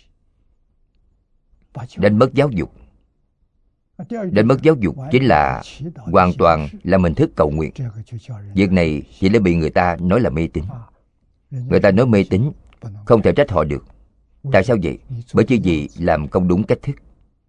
[SPEAKER 1] đánh mất giáo dục. Đánh mất giáo dục chính là hoàn toàn là hình thức cầu nguyện. Việc này chỉ để bị người ta nói là mê tín. Người ta nói mê tín, không thể trách họ được. Tại sao vậy? Bởi chứ gì làm không đúng cách thức.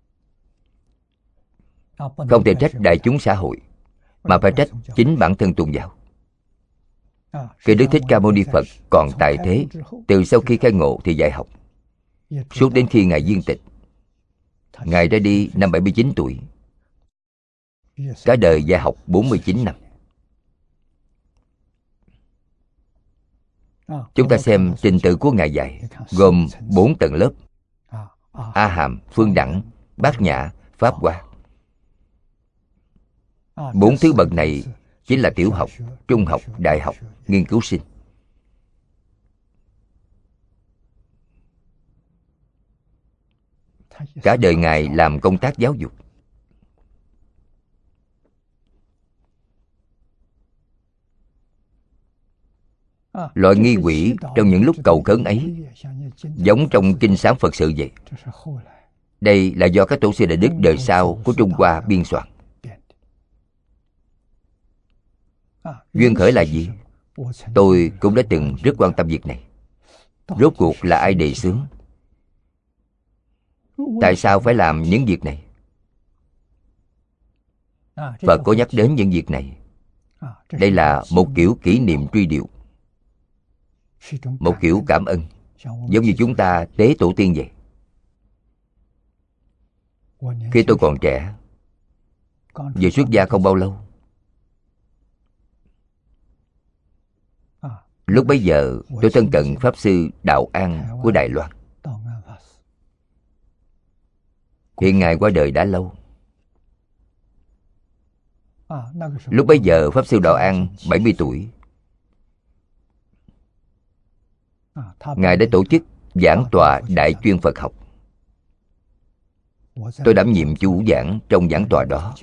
[SPEAKER 1] Không thể trách đại chúng xã hội, mà phải trách chính bản thân tôn giáo. Khi Đức Thích Ca Mâu Ni Phật còn tại thế, từ sau khi khai ngộ thì dạy học, suốt đến khi Ngài viên tịch. Ngài ra đi năm bảy mươi chín tuổi. Cả đời dạy học bốn mươi chín năm. Chúng ta xem trình tự của Ngài dạy, gồm bốn tầng lớp: A Hàm, Phương Đẳng, Bát Nhã, Pháp Hoa. Bốn thứ bậc này chính là tiểu học, trung học, đại học, nghiên cứu sinh. Cả đời Ngài làm công tác giáo dục. Loại nghi quỷ trong những lúc cầu khấn ấy giống trong Kinh Sám Phật Sự vậy. Đây là do các tổ sư Đại Đức đời sau của Trung Hoa biên soạn. Duyên khởi là gì? Tôi cũng đã từng rất quan tâm việc này. Rốt cuộc là ai đề xướng? Tại sao phải làm những việc này? Phật có nhắc đến những việc này. Đây là một kiểu kỷ niệm truy điệu, một kiểu cảm ơn, giống như chúng ta tế tổ tiên vậy. Khi tôi còn trẻ, vừa xuất gia không bao lâu, lúc bấy giờ tôi thân cận Pháp Sư Đạo An của Đài Loan. Hiện Ngài qua đời đã lâu. Lúc bấy giờ Pháp Sư Đạo An bảy mươi tuổi. Ngài đã tổ chức giảng tọa Đại chuyên Phật học. Tôi đảm nhiệm chủ giảng trong giảng tọa đó,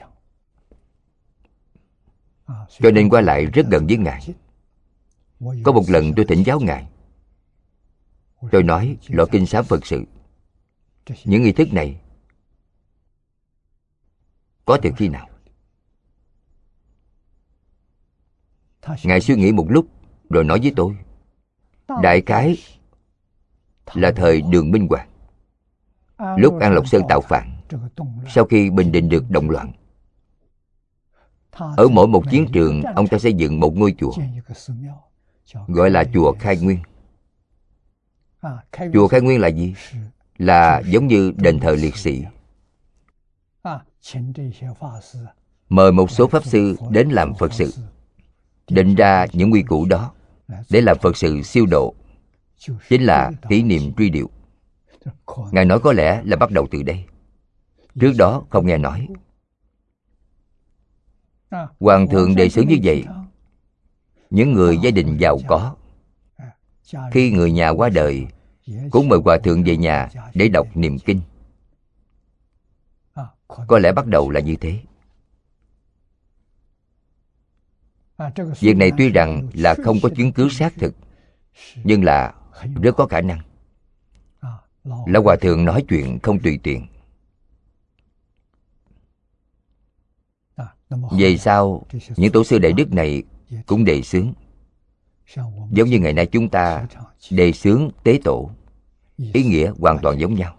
[SPEAKER 1] cho nên qua lại rất gần với Ngài. Có một lần tôi thỉnh giáo Ngài. Tôi nói loại Kinh Sám Phật Sự, những nghi thức này có từ khi nào? Ngài suy nghĩ một lúc rồi nói với tôi, đại khái là thời Đường Minh Hoàng, lúc An Lộc Sơn tạo phản, sau khi bình định được động loạn. Ở mỗi một chiến trường, ông ta xây dựng một ngôi chùa, gọi là chùa Khai Nguyên. Chùa Khai Nguyên là gì? Là giống như đền thờ liệt sĩ. Mời một số Pháp Sư đến làm Phật sự, định ra những quy củ đó để làm Phật sự siêu độ, chính là kỷ niệm truy điệu. Ngài nói có lẽ là bắt đầu từ đây. Trước đó không nghe nói. Hoàng thượng đề xướng như vậy. Những người gia đình giàu có, khi người nhà qua đời, cũng mời hòa thượng về nhà để đọc niệm kinh. Có lẽ bắt đầu là như thế. Việc này tuy rằng là không có chứng cứ xác thực, nhưng là rất có khả năng. Lão hòa thượng nói chuyện không tùy tiện. Về sau, những tổ sư đại đức này cũng đề xướng, giống như ngày nay chúng ta đề xướng tế tổ, ý nghĩa hoàn toàn giống nhau.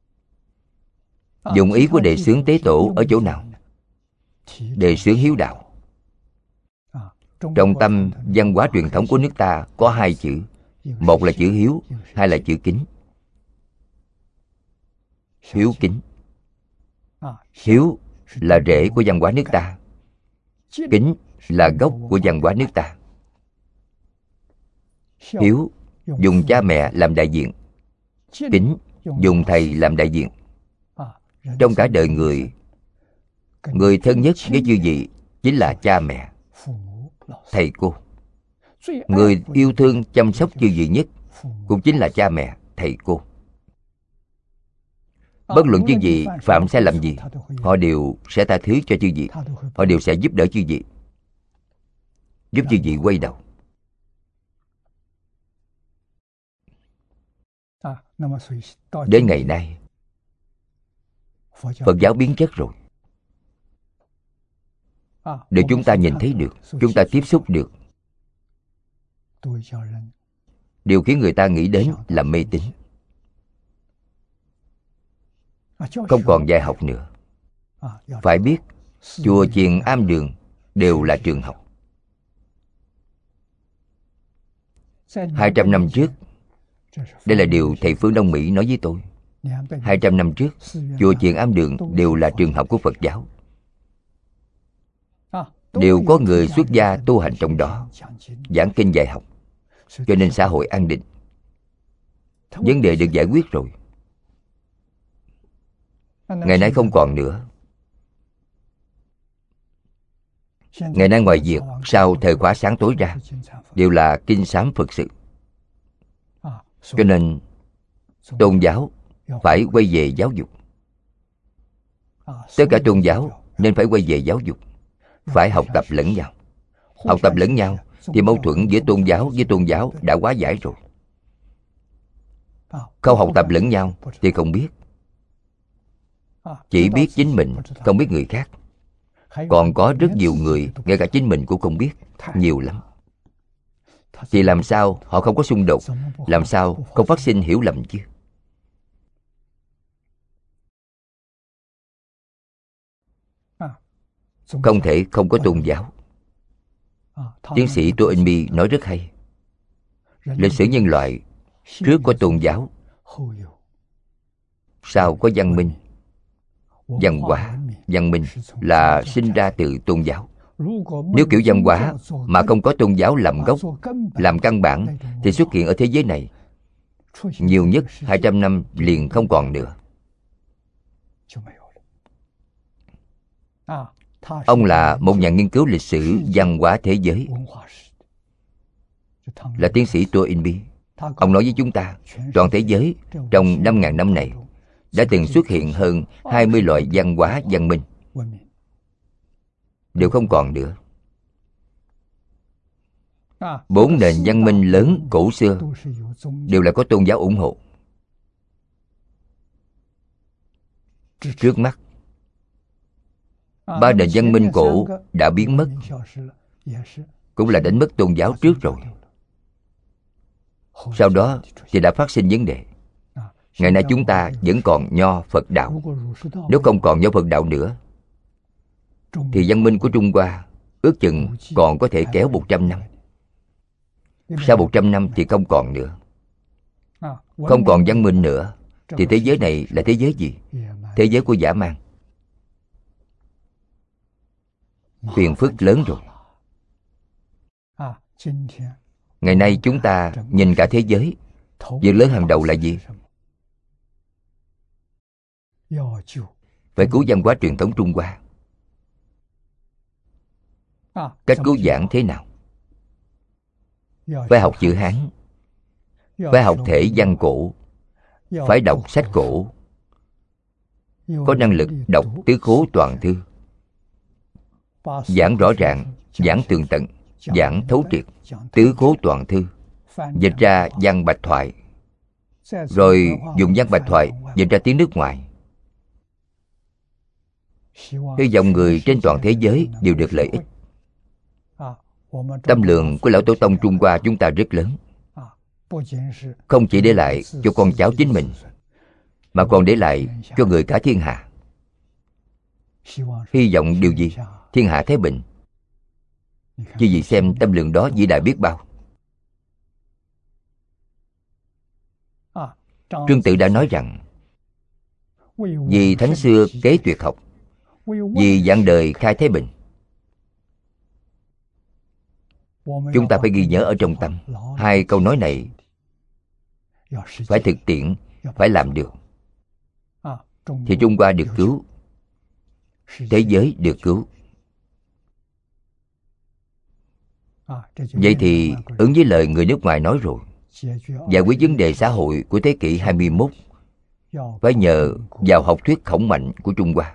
[SPEAKER 1] Dụng ý của đề xướng tế tổ ở chỗ nào? Đề xướng hiếu đạo. Trong tâm văn hóa truyền thống của nước ta có hai chữ, một là chữ hiếu, hai là chữ kính. Hiếu kính. Hiếu là rễ của văn hóa nước ta, kính là gốc của văn hóa nước ta. Hiếu dùng cha mẹ làm đại diện, kính dùng thầy làm đại diện. Trong cả đời người, người thân nhất với chư vị chính là cha mẹ, thầy cô. Người yêu thương chăm sóc chư vị nhất cũng chính là cha mẹ, thầy cô. Bất luận chư vị phạm sai lầm gì, họ đều sẽ tha thứ cho chư vị. Họ đều sẽ giúp đỡ chư vị, giúp chư vị quay đầu. Đến ngày nay, Phật giáo biến chất rồi. Để chúng ta nhìn thấy được, chúng ta tiếp xúc được, điều khiến người ta nghĩ đến là mê tín. Không còn dạy học nữa. Phải biết, chùa chiền am đường đều là trường học. Hai trăm năm trước, đây là điều thầy Phương Đông Mỹ nói với tôi. Hai trăm năm trước, chùa chiền am đường đều là trường học của Phật giáo. đều có người xuất gia tu hành trong đó, giảng kinh dạy học, cho nên xã hội an định. Vấn đề được giải quyết rồi. Ngày nay không còn nữa. Ngày nay ngoài việc sau thời khóa sáng tối ra đều là kinh sám Phật sự. Cho nên tôn giáo phải quay về giáo dục. Tất cả tôn giáo nên phải quay về giáo dục, phải học tập lẫn nhau. Học tập lẫn nhau thì mâu thuẫn giữa tôn giáo với tôn giáo đã hóa giải rồi. Không học tập lẫn nhau thì không biết. Chỉ biết chính mình, không biết người khác. Còn có rất nhiều người, ngay cả chính mình cũng không biết, nhiều lắm. Thì làm sao họ không có xung đột, làm sao không phát sinh hiểu lầm chứ? Không thể không có tôn giáo. Tiến sĩ Tô In Mi nói rất hay. Lịch sử nhân loại trước có tôn giáo, sau có văn minh. Văn hóa, văn minh là sinh ra từ tôn giáo. Nếu kiểu văn hóa mà không có tôn giáo làm gốc, làm căn bản, thì xuất hiện ở thế giới này nhiều nhất hai trăm năm liền không còn nữa. Ông là một nhà nghiên cứu lịch sử văn hóa thế giới, là tiến sĩ Tô In Mi. Ông nói với chúng ta, toàn thế giới trong năm ngàn năm này đã từng xuất hiện hơn hai mươi loại văn hóa văn minh, đều không còn nữa. Bốn nền văn minh lớn cổ xưa đều là có tôn giáo ủng hộ. Trước mắt, ba nền văn minh cổ đã biến mất, cũng là đánh mất tôn giáo trước rồi. Sau đó thì đã phát sinh vấn đề. Ngày nay chúng ta vẫn còn Nho Phật đạo. Nếu không còn Nho Phật đạo nữa thì văn minh của Trung Hoa ước chừng còn có thể kéo một trăm năm. Sau một trăm năm thì không còn nữa. Không còn văn minh nữa thì thế giới này là thế giới gì? Thế giới của dã man. Phiền phức lớn rồi. Ngày nay chúng ta nhìn cả thế giới, việc lớn hàng đầu là gì? Phải cứu văn hóa truyền thống Trung Hoa. Cách cứu vãn thế nào? Phải học chữ Hán, phải học thể văn cổ, phải đọc sách cổ, có năng lực đọc tứ khố toàn thư, giảng rõ ràng, giảng tường tận, giảng thấu triệt tứ khố toàn thư, dịch ra văn bạch thoại, rồi dùng văn bạch thoại dịch ra tiếng nước ngoài. Hy vọng người trên toàn thế giới đều được lợi ích. Tâm lượng của lão tổ tông Trung Hoa chúng ta rất lớn, không chỉ để lại cho con cháu chính mình, mà còn để lại cho người cả thiên hạ. Hy vọng điều gì? Thiên hạ thái bình. Chứ gì xem tâm lượng đó vĩ đại biết bao. Trương Tự đã nói rằng, vì thánh xưa kế tuyệt học, vì vạn đời khai thái bình. Chúng ta phải ghi nhớ ở trong tâm. Hai câu nói này phải thực tiễn, phải làm được, thì Trung Hoa được cứu, thế giới được cứu. Vậy thì ứng với lời người nước ngoài nói rồi, giải quyết vấn đề xã hội của thế kỷ hai mươi mốt phải nhờ vào học thuyết khổng mạnh của Trung Hoa.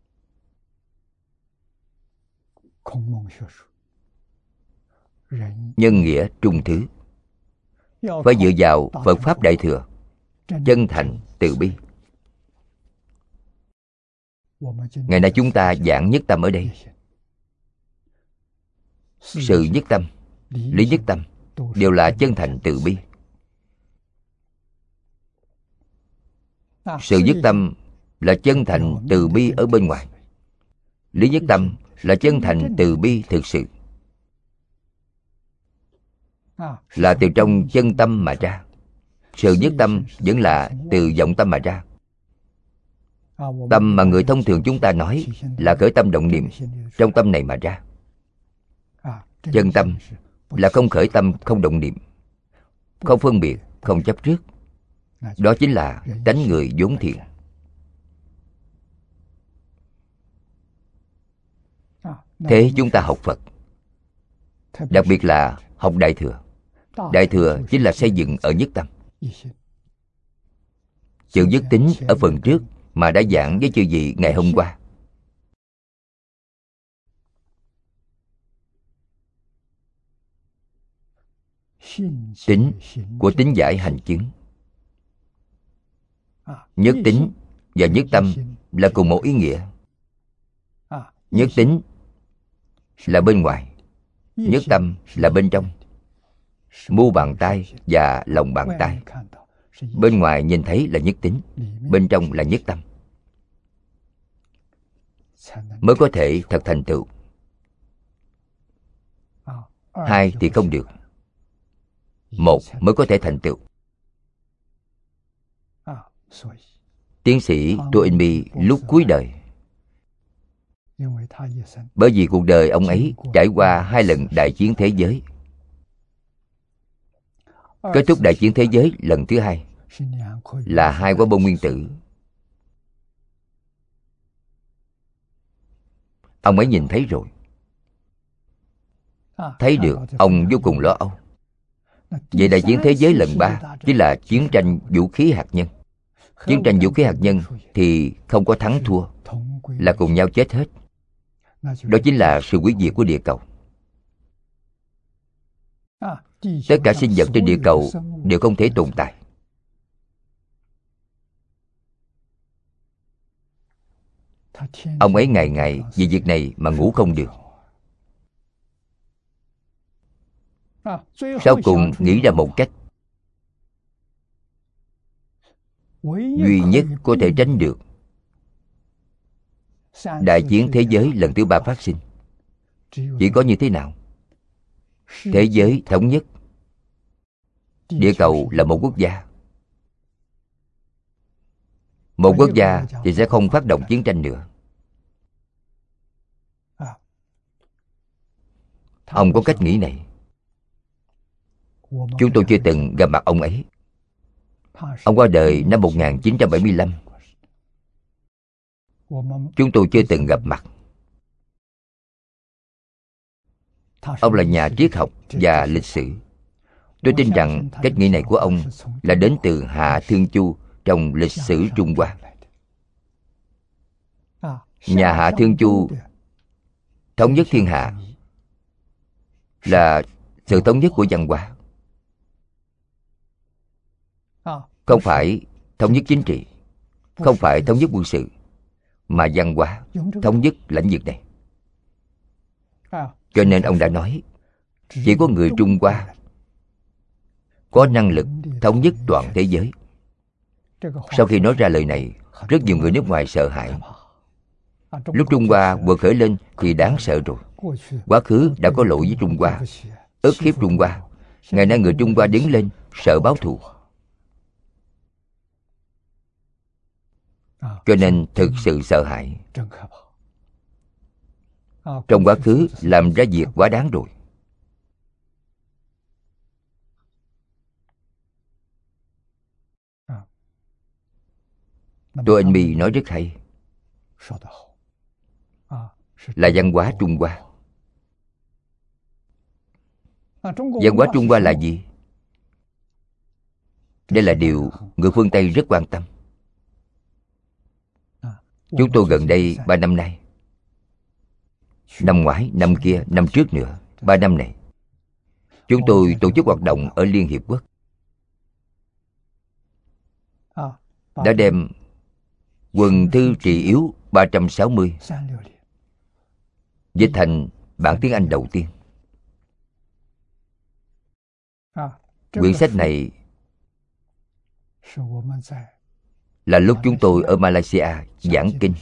[SPEAKER 1] Nhân nghĩa trung thứ, phải dựa vào Phật Pháp Đại Thừa, chân thành từ bi. Ngày nay chúng ta giảng nhất tâm ở đây. Sự nhất tâm, lý nhất tâm đều là chân thành từ bi. Sự nhất tâm là chân thành từ bi ở bên ngoài. Lý nhất tâm là chân thành từ bi thực sự, là từ trong chân tâm mà ra. Sự nhất tâm vẫn là từ vọng tâm mà ra. Tâm mà người thông thường chúng ta nói là khởi tâm động niệm, trong tâm này mà ra. Chân tâm là không khởi tâm, không động niệm, không phân biệt, không chấp trước. Đó chính là tánh người vốn thiện. Thế chúng ta học Phật, đặc biệt là học Đại Thừa. Đại Thừa chính là xây dựng ở nhất tâm. Chữ nhất tính ở phần trước mà đã giảng với chư vị ngày hôm qua. Tính của tính giải hành chứng. Nhất tính và nhất tâm là cùng một ý nghĩa. Nhất tính là bên ngoài, nhất tâm là bên trong. Mu bàn tay và lòng bàn tay. Bên ngoài nhìn thấy là nhất tính, bên trong là nhất tâm, mới có thể thật thành tựu. Hai thì không được, một mới có thể thành tựu. Tiến sĩ Toynbee lúc cuối đời, bởi vì cuộc đời ông ấy trải qua hai lần đại chiến thế giới. Kết thúc đại chiến thế giới lần thứ hai là hai quả bom nguyên tử. Ông ấy nhìn thấy rồi, thấy được ông vô cùng lo âu. Vậy đại chiến thế giới lần ba chính là chiến tranh vũ khí hạt nhân. Chiến tranh vũ khí hạt nhân thì không có thắng thua, là cùng nhau chết hết. Đó chính là sự hủy diệt của địa cầu. Tất cả sinh vật trên địa cầu đều không thể tồn tại. Ông ấy ngày ngày vì việc này mà ngủ không được. Sau cùng nghĩ ra một cách duy nhất có thể tránh được đại chiến thế giới lần thứ ba phát sinh. Chỉ có như thế nào? Thế giới thống nhất, địa cầu là một quốc gia. Một quốc gia thì sẽ không phát động chiến tranh nữa. Ông có cách nghĩ này. Chúng tôi chưa từng gặp mặt ông ấy. Ông qua đời năm một nghìn chín trăm bảy mươi lăm. Chúng tôi chưa từng gặp mặt. Ông là nhà triết học và lịch sử. Tôi tin rằng cách nghĩ này của ông là đến từ Hạ Thương Chu trong lịch sử Trung Hoa. Nhà Hạ Thương Chu thống nhất thiên hạ là sự thống nhất của văn hóa, không phải thống nhất chính trị, không phải thống nhất quân sự, mà văn hóa thống nhất lãnh vực này. Cho nên ông đã nói, chỉ có người Trung Hoa có năng lực thống nhất toàn thế giới. Sau khi nói ra lời này, rất nhiều người nước ngoài sợ hãi. Lúc Trung Hoa vừa khởi lên thì đáng sợ rồi. Quá khứ đã có lỗi với Trung Hoa, ức hiếp Trung Hoa. Ngày nay người Trung Hoa đứng lên sợ báo thù. Cho nên thực sự sợ hãi. Trong quá khứ làm ra việc quá đáng rồi. Toynbee nói rất hay, là văn hóa Trung Hoa. Văn hóa Trung Hoa là gì? Đây là điều người phương Tây rất quan tâm. Chúng tôi gần đây ba năm nay, năm ngoái, năm kia, năm trước nữa, ba năm này, chúng tôi tổ chức hoạt động ở Liên Hiệp Quốc, đã đem Quần thư trì yếu ba trăm sáu mươi dịch thành bản tiếng Anh đầu tiên. Quyển sách này là lúc chúng tôi ở Malaysia giảng kinh.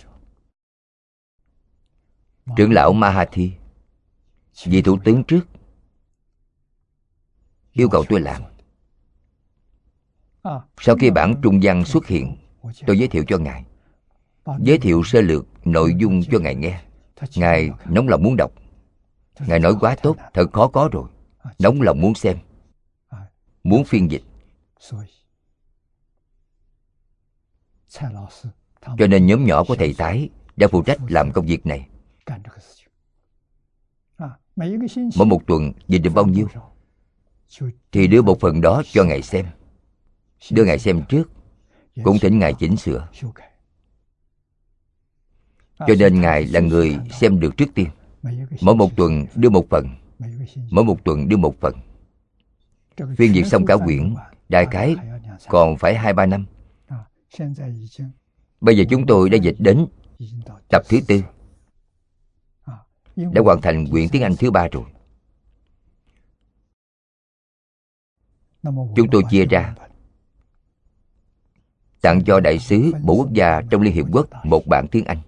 [SPEAKER 1] Trưởng lão Mahathir, vị thủ tướng trước, yêu cầu tôi làm. Sau khi bản trung văn xuất hiện, tôi giới thiệu cho ngài, giới thiệu sơ lược nội dung cho ngài nghe. Ngài nóng lòng muốn đọc. Ngài nói quá tốt, thật khó có rồi. Nóng lòng muốn xem, muốn phiên dịch. Cho nên nhóm nhỏ của thầy Tái đã phụ trách làm công việc này. Mỗi một tuần dịch được bao nhiêu thì đưa một phần đó cho Ngài xem. Đưa Ngài xem trước, cũng thỉnh Ngài chỉnh sửa. Cho nên Ngài là người xem được trước tiên. Mỗi một tuần đưa một phần, mỗi một tuần đưa một phần. Phiên dịch xong cả quyển, đại khái còn phải hai ba năm. Bây giờ chúng tôi đã dịch đến tập thứ tư, đã hoàn thành quyển tiếng Anh thứ ba rồi. Chúng tôi chia ra tặng cho đại sứ mỗi quốc gia trong Liên Hiệp Quốc một bản tiếng Anh.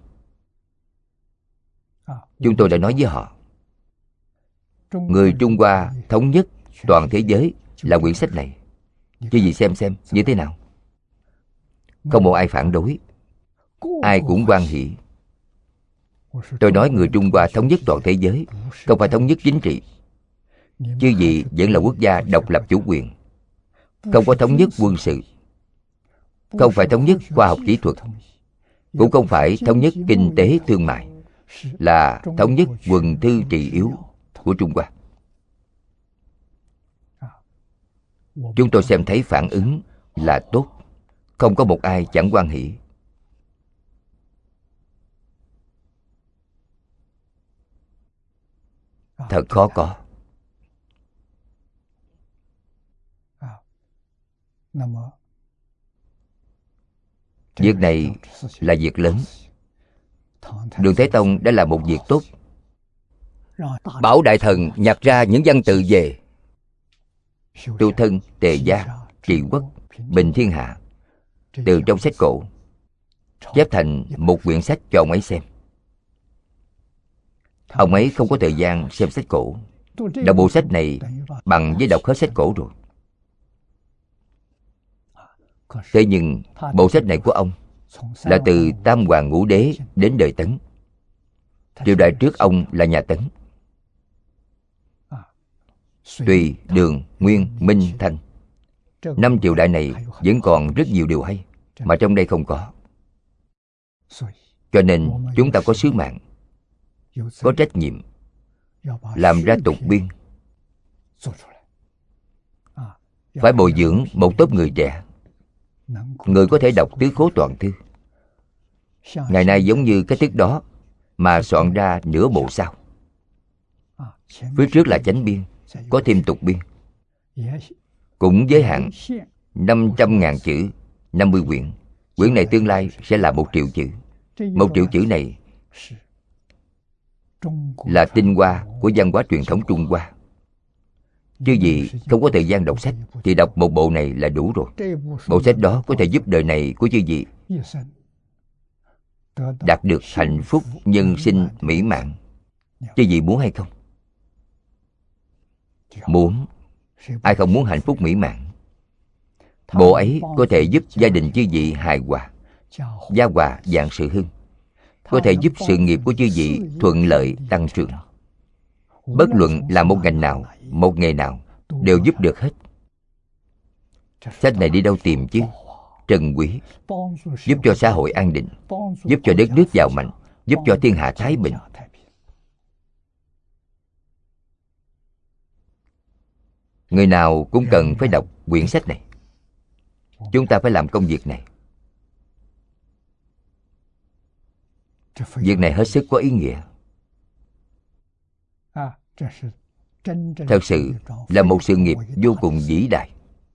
[SPEAKER 1] Chúng tôi đã nói với họ, người Trung Hoa thống nhất toàn thế giới là quyển sách này. Chứ gì xem xem như thế nào. Không một ai phản đối, ai cũng hoan hỷ. Tôi nói người Trung Hoa thống nhất toàn thế giới, không phải thống nhất chính trị. Chứ gì vẫn là quốc gia độc lập chủ quyền, không có thống nhất quân sự, không phải thống nhất khoa học kỹ thuật, cũng không phải thống nhất kinh tế thương mại, là thống nhất quần thư trị yếu của Trung Hoa. Chúng tôi xem thấy phản ứng là tốt, không có một ai chẳng hoan hỷ. Thật khó có. Việc này là việc lớn. Đường Thế Tông đã làm một việc tốt. Bảo Đại Thần nhặt ra những văn tự về tu thân, tề gia, trị quốc, bình thiên hạ từ trong sách cổ, chép thành một quyển sách cho ông ấy xem. Ông ấy không có thời gian xem sách cổ. Đọc bộ sách này bằng với đọc hết sách cổ rồi. Thế nhưng bộ sách này của ông là từ Tam Hoàng Ngũ Đế đến đời Tấn. Triều đại trước ông là nhà Tấn. Tùy, Đường, Nguyên, Minh, Thanh, năm triều đại này vẫn còn rất nhiều điều hay mà trong đây không có. Cho nên chúng ta có sứ mạng, có trách nhiệm làm ra tục biên, phải bồi dưỡng một tốp người trẻ, người có thể đọc tứ khố toàn thư. Ngày nay giống như cái thức đó mà soạn ra nửa bộ sau. Phía trước là chánh biên, có thêm tục biên, cũng giới hạn năm trăm ngàn chữ, năm mươi quyển. Quyển này tương lai sẽ là một triệu chữ. Một triệu chữ này là tinh hoa của văn hóa truyền thống Trung Hoa. Chứ gì không có thời gian đọc sách thì đọc một bộ này là đủ rồi. Bộ sách đó có thể giúp đời này của chư vị đạt được hạnh phúc nhân sinh mỹ mãn. Chư vị muốn hay không? Muốn. Ai không muốn hạnh phúc mỹ mãn? Bộ ấy có thể giúp gia đình chư vị hài hòa, gia hòa vạn sự hưng, có thể giúp sự nghiệp của chư vị thuận lợi tăng trưởng. Bất luận là một ngành nào, một nghề nào, đều giúp được hết. Sách này đi đâu tìm chứ? Trân quý, giúp cho xã hội an định, giúp cho đất nước giàu mạnh, giúp cho thiên hạ thái bình. Người nào cũng cần phải đọc quyển sách này. Chúng ta phải làm công việc này. Việc này hết sức có ý nghĩa. Thật sự là một sự nghiệp vô cùng vĩ đại.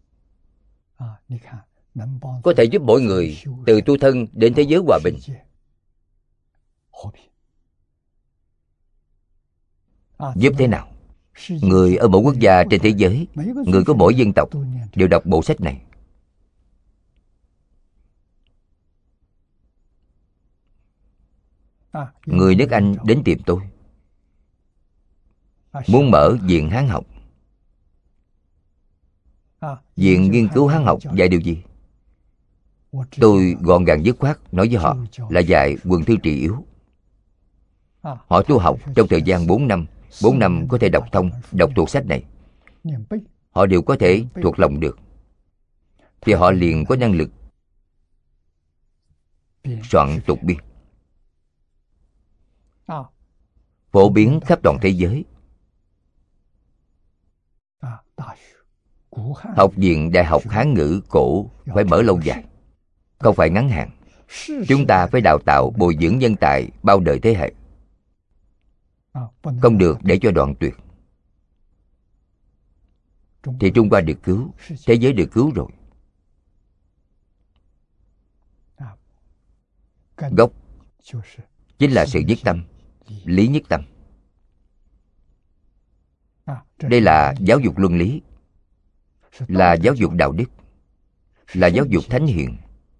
[SPEAKER 1] Có thể giúp mỗi người từ tu thân đến thế giới hòa bình. Giúp thế nào? Người ở mỗi quốc gia trên thế giới, người của mỗi dân tộc đều đọc bộ sách này. Người nước Anh đến tìm tôi, muốn mở viện Hán học. Viện nghiên cứu Hán học dạy điều gì? Tôi gọn gàng dứt khoát nói với họ là dạy quần thư trị yếu. Họ tu học trong thời gian bốn năm bốn năm có thể đọc thông, đọc thuộc sách này, họ đều có thể thuộc lòng được, thì họ liền có năng lực soạn tục biên, phổ biến khắp toàn thế giới. Học viện Đại học Hán ngữ cổ phải mở lâu dài, không phải ngắn hạn. Chúng ta phải đào tạo bồi dưỡng nhân tài bao đời thế hệ, không được để cho đoạn tuyệt. Thì Trung Hoa được cứu, thế giới được cứu rồi. Gốc chính là sự nhất tâm, lý nhất tâm. Đây là giáo dục luân lý, là giáo dục đạo đức, là giáo dục thánh hiền.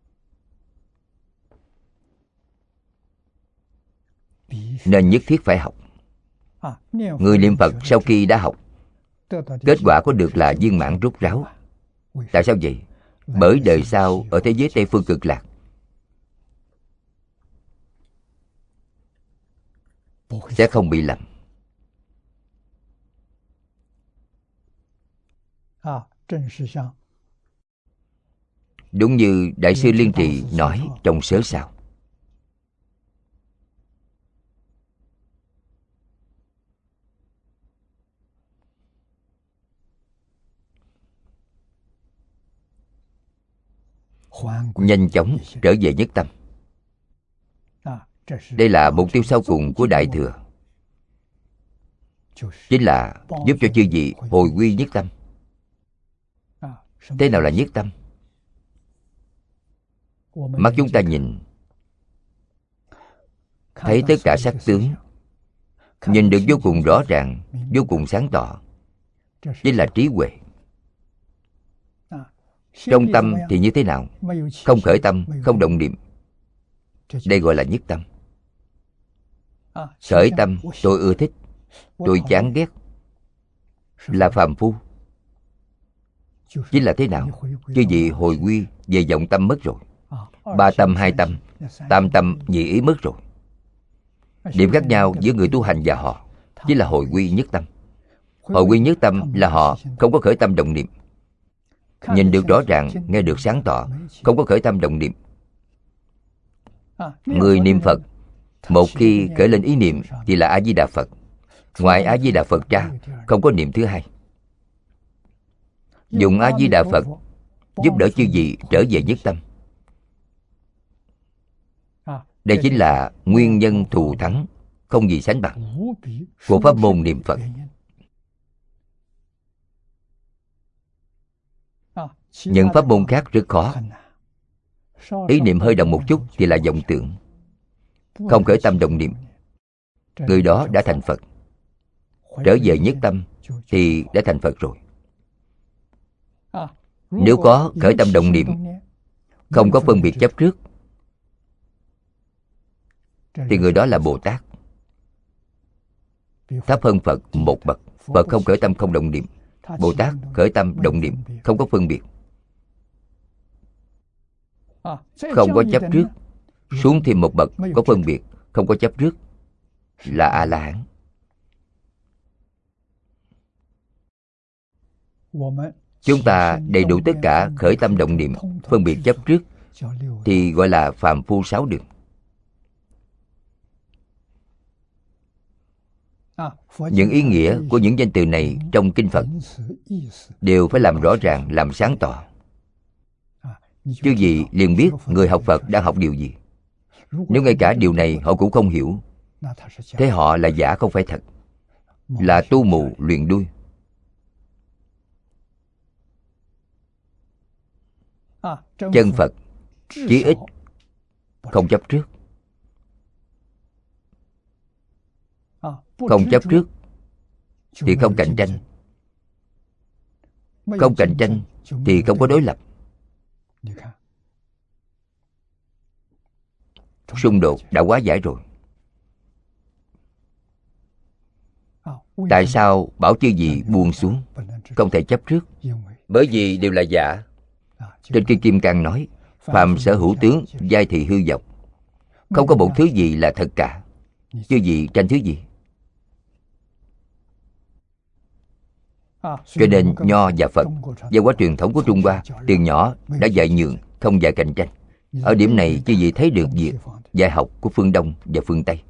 [SPEAKER 1] Nên nhất thiết phải học. Người niệm Phật sau khi đã học, kết quả có được là viên mãn rốt ráo. Tại sao vậy? Bởi đời sau ở thế giới Tây Phương Cực Lạc sẽ không bị lầm. Đúng như Đại sư Liên Trì nói trong Sớ Sao: nhanh chóng trở về nhất tâm. Đây là mục tiêu sau cùng của Đại Thừa, chính là giúp cho chư vị hồi quy nhất tâm. Thế nào là nhất tâm? Mắt chúng ta nhìn thấy tất cả sắc tướng, nhìn được vô cùng rõ ràng, vô cùng sáng tỏ, chính là trí huệ. Trong tâm thì như thế nào? Không khởi tâm, không động niệm, đây gọi là nhất tâm. Khởi tâm tôi ưa thích, tôi chán ghét, là phàm phu. Chính là thế nào? Chứ gì hồi quy về vọng tâm mất rồi. Ba tâm, hai tâm, tam tâm, nhị ý mất rồi. Điểm khác nhau giữa người tu hành và họ chính là hồi quy nhất tâm. Hồi quy nhất tâm là họ không có khởi tâm động niệm, nhìn được rõ ràng, nghe được sáng tỏ, không có khởi tâm động niệm. Người niệm Phật, một khi khởi lên ý niệm thì là A Di Đà Phật. Ngoài A Di Đà Phật ra, không có niệm thứ hai. Dùng A Di Đà Phật giúp đỡ chư vị trở về nhất tâm. Đây chính là nguyên nhân thù thắng không gì sánh bằng của pháp môn niệm Phật. Những pháp môn khác rất khó. Ý niệm hơi động một chút thì là vọng tưởng, không khởi tâm động niệm, người đó đã thành Phật. Trở về nhất tâm thì đã thành Phật rồi. Nếu có khởi tâm động niệm, không có phân biệt chấp trước, thì người đó là Bồ Tát, thấp hơn Phật một bậc. Phật không khởi tâm không động niệm, Bồ Tát khởi tâm động niệm, không có phân biệt, không có chấp trước. Xuống thêm một bậc có phân biệt, không có chấp trước, là A-la-hán. Chúng ta đầy đủ tất cả khởi tâm động niệm, phân biệt chấp trước thì gọi là phàm phu sáu đường. Những ý nghĩa của những danh từ này trong kinh Phật đều phải làm rõ ràng, làm sáng tỏ. Chứ gì liền biết người học Phật đang học điều gì. Nếu ngay cả điều này họ cũng không hiểu, thế họ là giả không phải thật, là tu mù luyện đuôi. Chân Phật chí ít không chấp trước. Không chấp trước thì không cạnh tranh. Không cạnh tranh thì không có đối lập. Xung đột đã hóa giải rồi. Tại sao bảo chư gì buông xuống, không thể chấp trước? Bởi vì đều là giả. Trên Kinh Kim Cang nói: phàm sở hữu tướng, giai thị hư vọng. Không có một thứ gì là thật cả. Chứ gì tranh thứ gì? Cho nên Nho và Phật, văn hóa truyền thống của Trung Hoa từ nhỏ đã dạy nhường, không dạy cạnh tranh. Ở điểm này chư vị thấy được việc dạy học của phương Đông và phương Tây.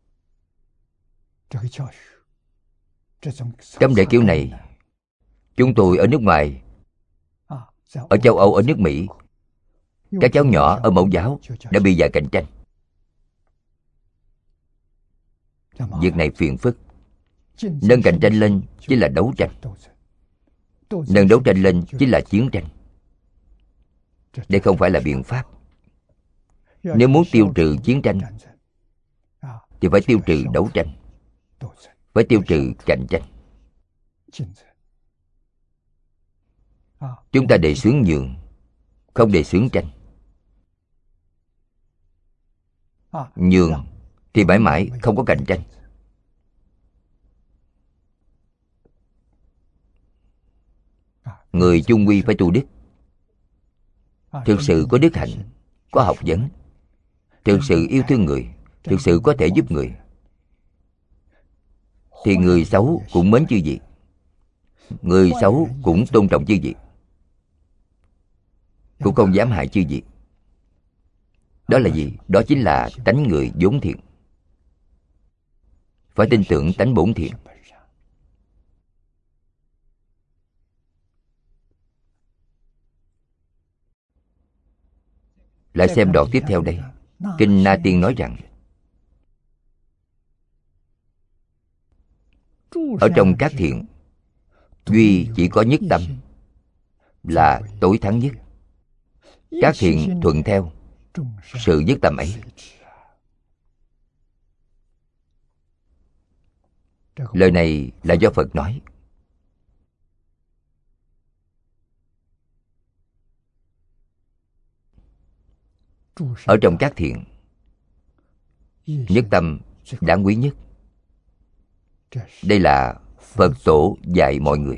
[SPEAKER 1] Trong đại kiểu này, chúng tôi ở nước ngoài, ở châu Âu, ở nước Mỹ, các cháu nhỏ ở mẫu giáo đã bị dạy cạnh tranh. Việc này phiền phức. Nâng cạnh tranh lên chính là đấu tranh, nâng đấu tranh lên chính là chiến tranh. Đây không phải là biện pháp. Nếu muốn tiêu trừ chiến tranh thì phải tiêu trừ đấu tranh, phải tiêu trừ cạnh tranh. Chúng ta đề xướng nhường, không đề xướng tranh. Nhường thì mãi mãi không có cạnh tranh. Người chung quy phải tu đức, thực sự có đức hạnh, có học vấn, thực sự yêu thương người, thực sự có thể giúp người, thì người xấu cũng mến chư vị, người xấu cũng tôn trọng chư vị, cũng không dám hại chư vị. Đó là gì? Đó chính là tánh người vốn thiện. Phải tin tưởng tánh bổn thiện. Lại xem đoạn tiếp theo đây. Kinh Na Tiên nói rằng, ở trong các thiện, duy chỉ có nhất tâm là tối thắng nhất. Các thiện thuận theo sự nhất tâm ấy. Lời này là do Phật nói. Ở trong các thiện, nhất tâm đáng quý nhất. Đây là Phật Tổ dạy mọi người,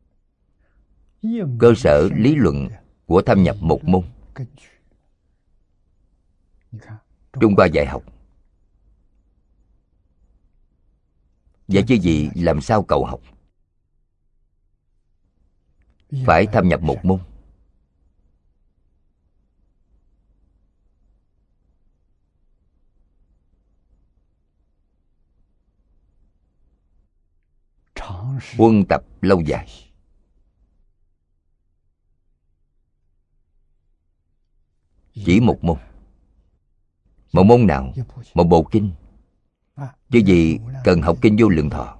[SPEAKER 1] cơ sở lý luận của thâm nhập một môn. Trung Hoa dạy học, dạy chứ gì làm sao cầu học. Phải thâm nhập một môn. Huân tập lâu dài. Chỉ một môn. Một môn nào? Một bộ kinh. Chứ gì cần học kinh Vô Lượng Thọ.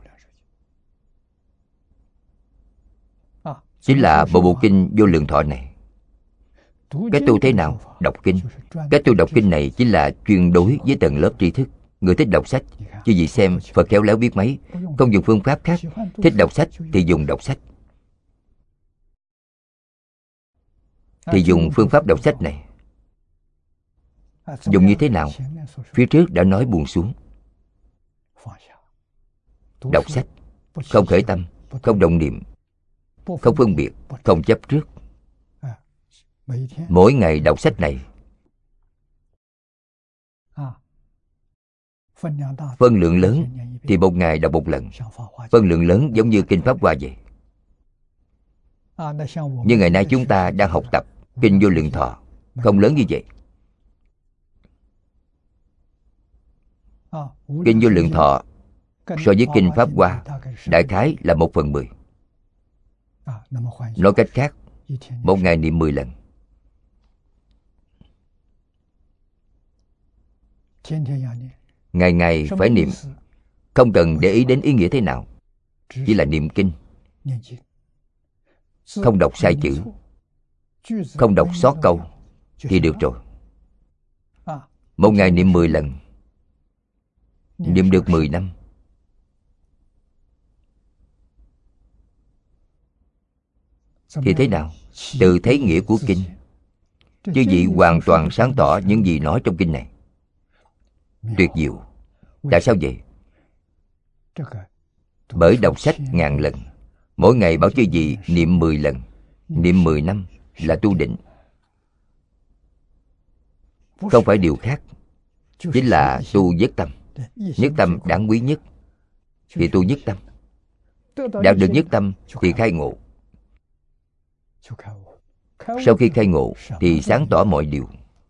[SPEAKER 1] Chính là bộ bộ kinh Vô Lượng Thọ này. Cái tu thế nào? Đọc kinh. Cái tu đọc kinh này chính là chuyên đối với tầng lớp tri thức. Người thích đọc sách, chứ gì xem Phật khéo léo biết mấy, không dùng phương pháp khác. Thích đọc sách thì dùng đọc sách, thì dùng phương pháp đọc sách này. Dùng như thế nào? Phía trước đã nói buông xuống. Đọc sách không khởi tâm, không động niệm, không phân biệt, không chấp trước. Mỗi ngày đọc sách này, phân lượng lớn thì một ngày đọc một lần. Phân lượng lớn giống như Kinh Pháp Hoa vậy. Nhưng ngày nay chúng ta đang học tập Kinh Vô Lượng Thọ, không lớn như vậy. Kinh Vô Lượng Thọ so với Kinh Pháp Hoa đại khái là một phần mười. Nói cách khác, một ngày niệm mười lần. Ngày ngày phải niệm, không cần để ý đến ý nghĩa thế nào, chỉ là niệm kinh. Không đọc sai chữ, không đọc sót câu thì được rồi. Một ngày niệm mười lần, niệm được mười năm. Thì thế nào? Từ thấy nghĩa của kinh, chư vị hoàn toàn sáng tỏ những gì nói trong kinh này. Tuyệt diệu. Tại sao vậy? Bởi đọc sách ngàn lần, mỗi ngày bảo chư vị niệm mười lần, niệm mười năm là tu định. Không phải điều khác, chính là tu nhất tâm. Nhất tâm đáng quý nhất thì tu nhất tâm. Đạt được nhất tâm thì khai ngộ. Sau khi khai ngộ thì sáng tỏ mọi điều.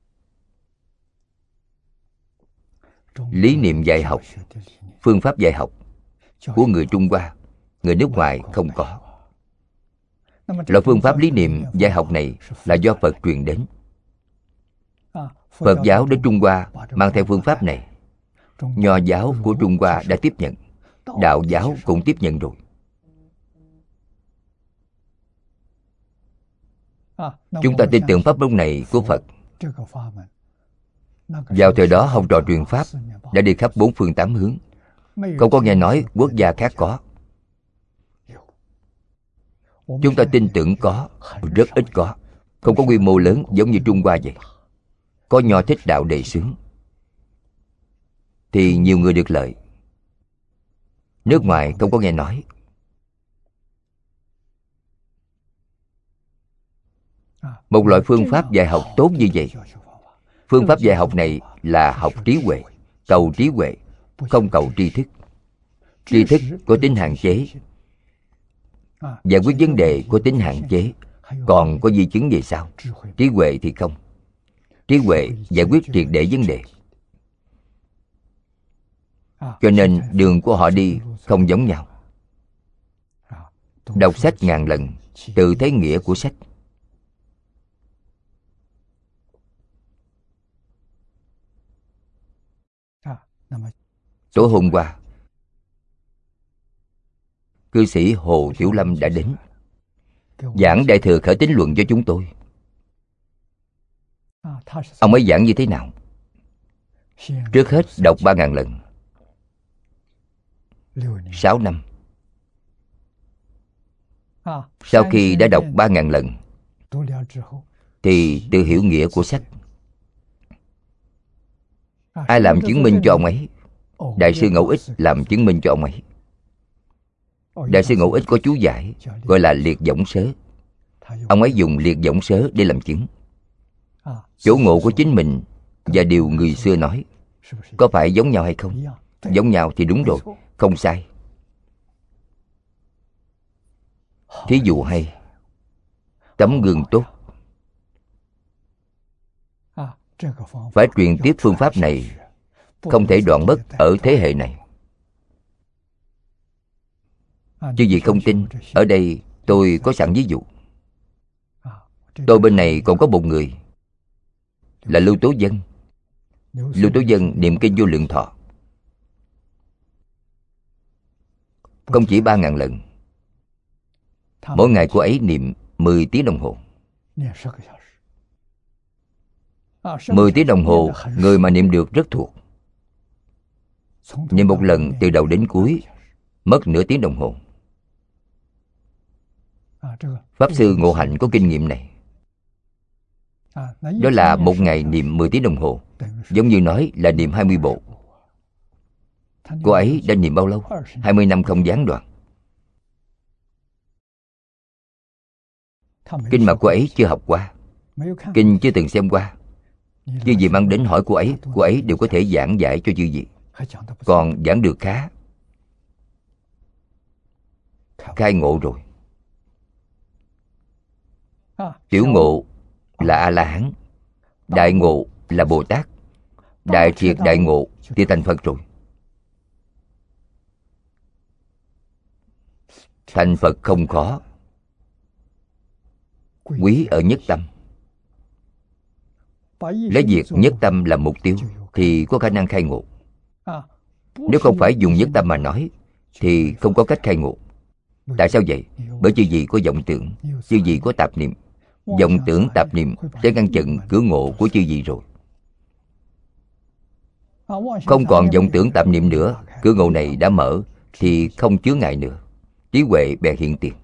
[SPEAKER 1] Lý niệm dạy học, phương pháp dạy học của người Trung Hoa, người nước ngoài không có. Loại phương pháp lý niệm dạy học này là do Phật truyền đến. Phật giáo đến Trung Hoa mang theo phương pháp này. Nho giáo của Trung Hoa đã tiếp nhận, đạo giáo cũng tiếp nhận rồi. Chúng ta tin tưởng pháp môn này của Phật. Vào thời đó học trò truyền pháp đã đi khắp bốn phương tám hướng. Không có nghe nói quốc gia khác có. Chúng ta tin tưởng có, rất ít có. Không có quy mô lớn giống như Trung Hoa vậy. Có Nho thích đạo đề xướng thì nhiều người được lợi. Nước ngoài không có nghe nói. Một loại phương pháp dạy học tốt như vậy. Phương pháp dạy học này là học trí huệ, cầu trí huệ, không cầu tri thức. Tri thức có tính hạn chế, giải quyết vấn đề có tính hạn chế, còn có di chứng về sau. Trí huệ thì không. Trí huệ giải quyết triệt để vấn đề. Cho nên đường của họ đi không giống nhau. Đọc sách ngàn lần, tự thấy nghĩa của sách. Tối hôm qua, cư sĩ Hồ Tiểu Lâm đã đến giảng Đại Thừa Khởi Tín Luận cho chúng tôi. Ông ấy giảng như thế nào? Trước hết đọc ba ngàn lần, sáu năm. Sau khi đã đọc ba ngàn lần thì tự hiểu nghĩa của sách. Ai làm chứng minh cho ông ấy? Đại sư Ngẫu Ích làm chứng minh cho ông ấy. Đại sư Ngẫu Ích có chú giải gọi là liệt võng sớ. Ông ấy dùng liệt võng sớ để làm chứng. Chỗ ngộ của chính mình và điều người xưa nói có phải giống nhau hay không? Giống nhau thì đúng rồi, không sai. Thí dụ hay, tấm gương tốt. Phải truyền tiếp phương pháp này, không thể đoạn mất ở thế hệ này. Chứ gì không tin, ở đây tôi có sẵn ví dụ. Tôi bên này còn có một người là Lưu Tố Dân. Lưu Tố Dân niệm kinh Vô Lượng Thọ không chỉ ba ngàn lần. Mỗi ngày cô ấy niệm mười tiếng đồng hồ. Mười tiếng đồng hồ, người mà niệm được rất thuộc. Niệm một lần từ đầu đến cuối mất nửa tiếng đồng hồ. Pháp sư Ngộ Hạnh có kinh nghiệm này. Đó là một ngày niệm mười tiếng đồng hồ, giống như nói là niệm hai mươi bộ. Cô ấy đã niệm bao lâu? hai mươi năm không gián đoạn. Kinh mà cô ấy chưa học qua, kinh chưa từng xem qua, chư vị mang đến hỏi cô ấy, cô ấy đều có thể giảng giải cho chư vị. Còn giảng được khá. Khai ngộ rồi. Tiểu ngộ là A-la-hán, đại ngộ là Bồ Tát, đại triệt đại ngộ thì thành Phật rồi. Thành Phật không khó, quý ở nhất tâm. Lấy việc nhất tâm làm mục tiêu thì có khả năng khai ngộ. Nếu không phải dùng nhất tâm mà nói thì không có cách khai ngộ. Tại sao vậy? Bởi chư vị có vọng tưởng, chư vị có tạp niệm. Vọng tưởng tạp niệm sẽ ngăn chặn cửa ngộ của chư vị rồi. Không còn vọng tưởng tạp niệm nữa, cửa ngộ này đã mở thì không chướng ngại nữa. Trí huệ bèn hiện tiền.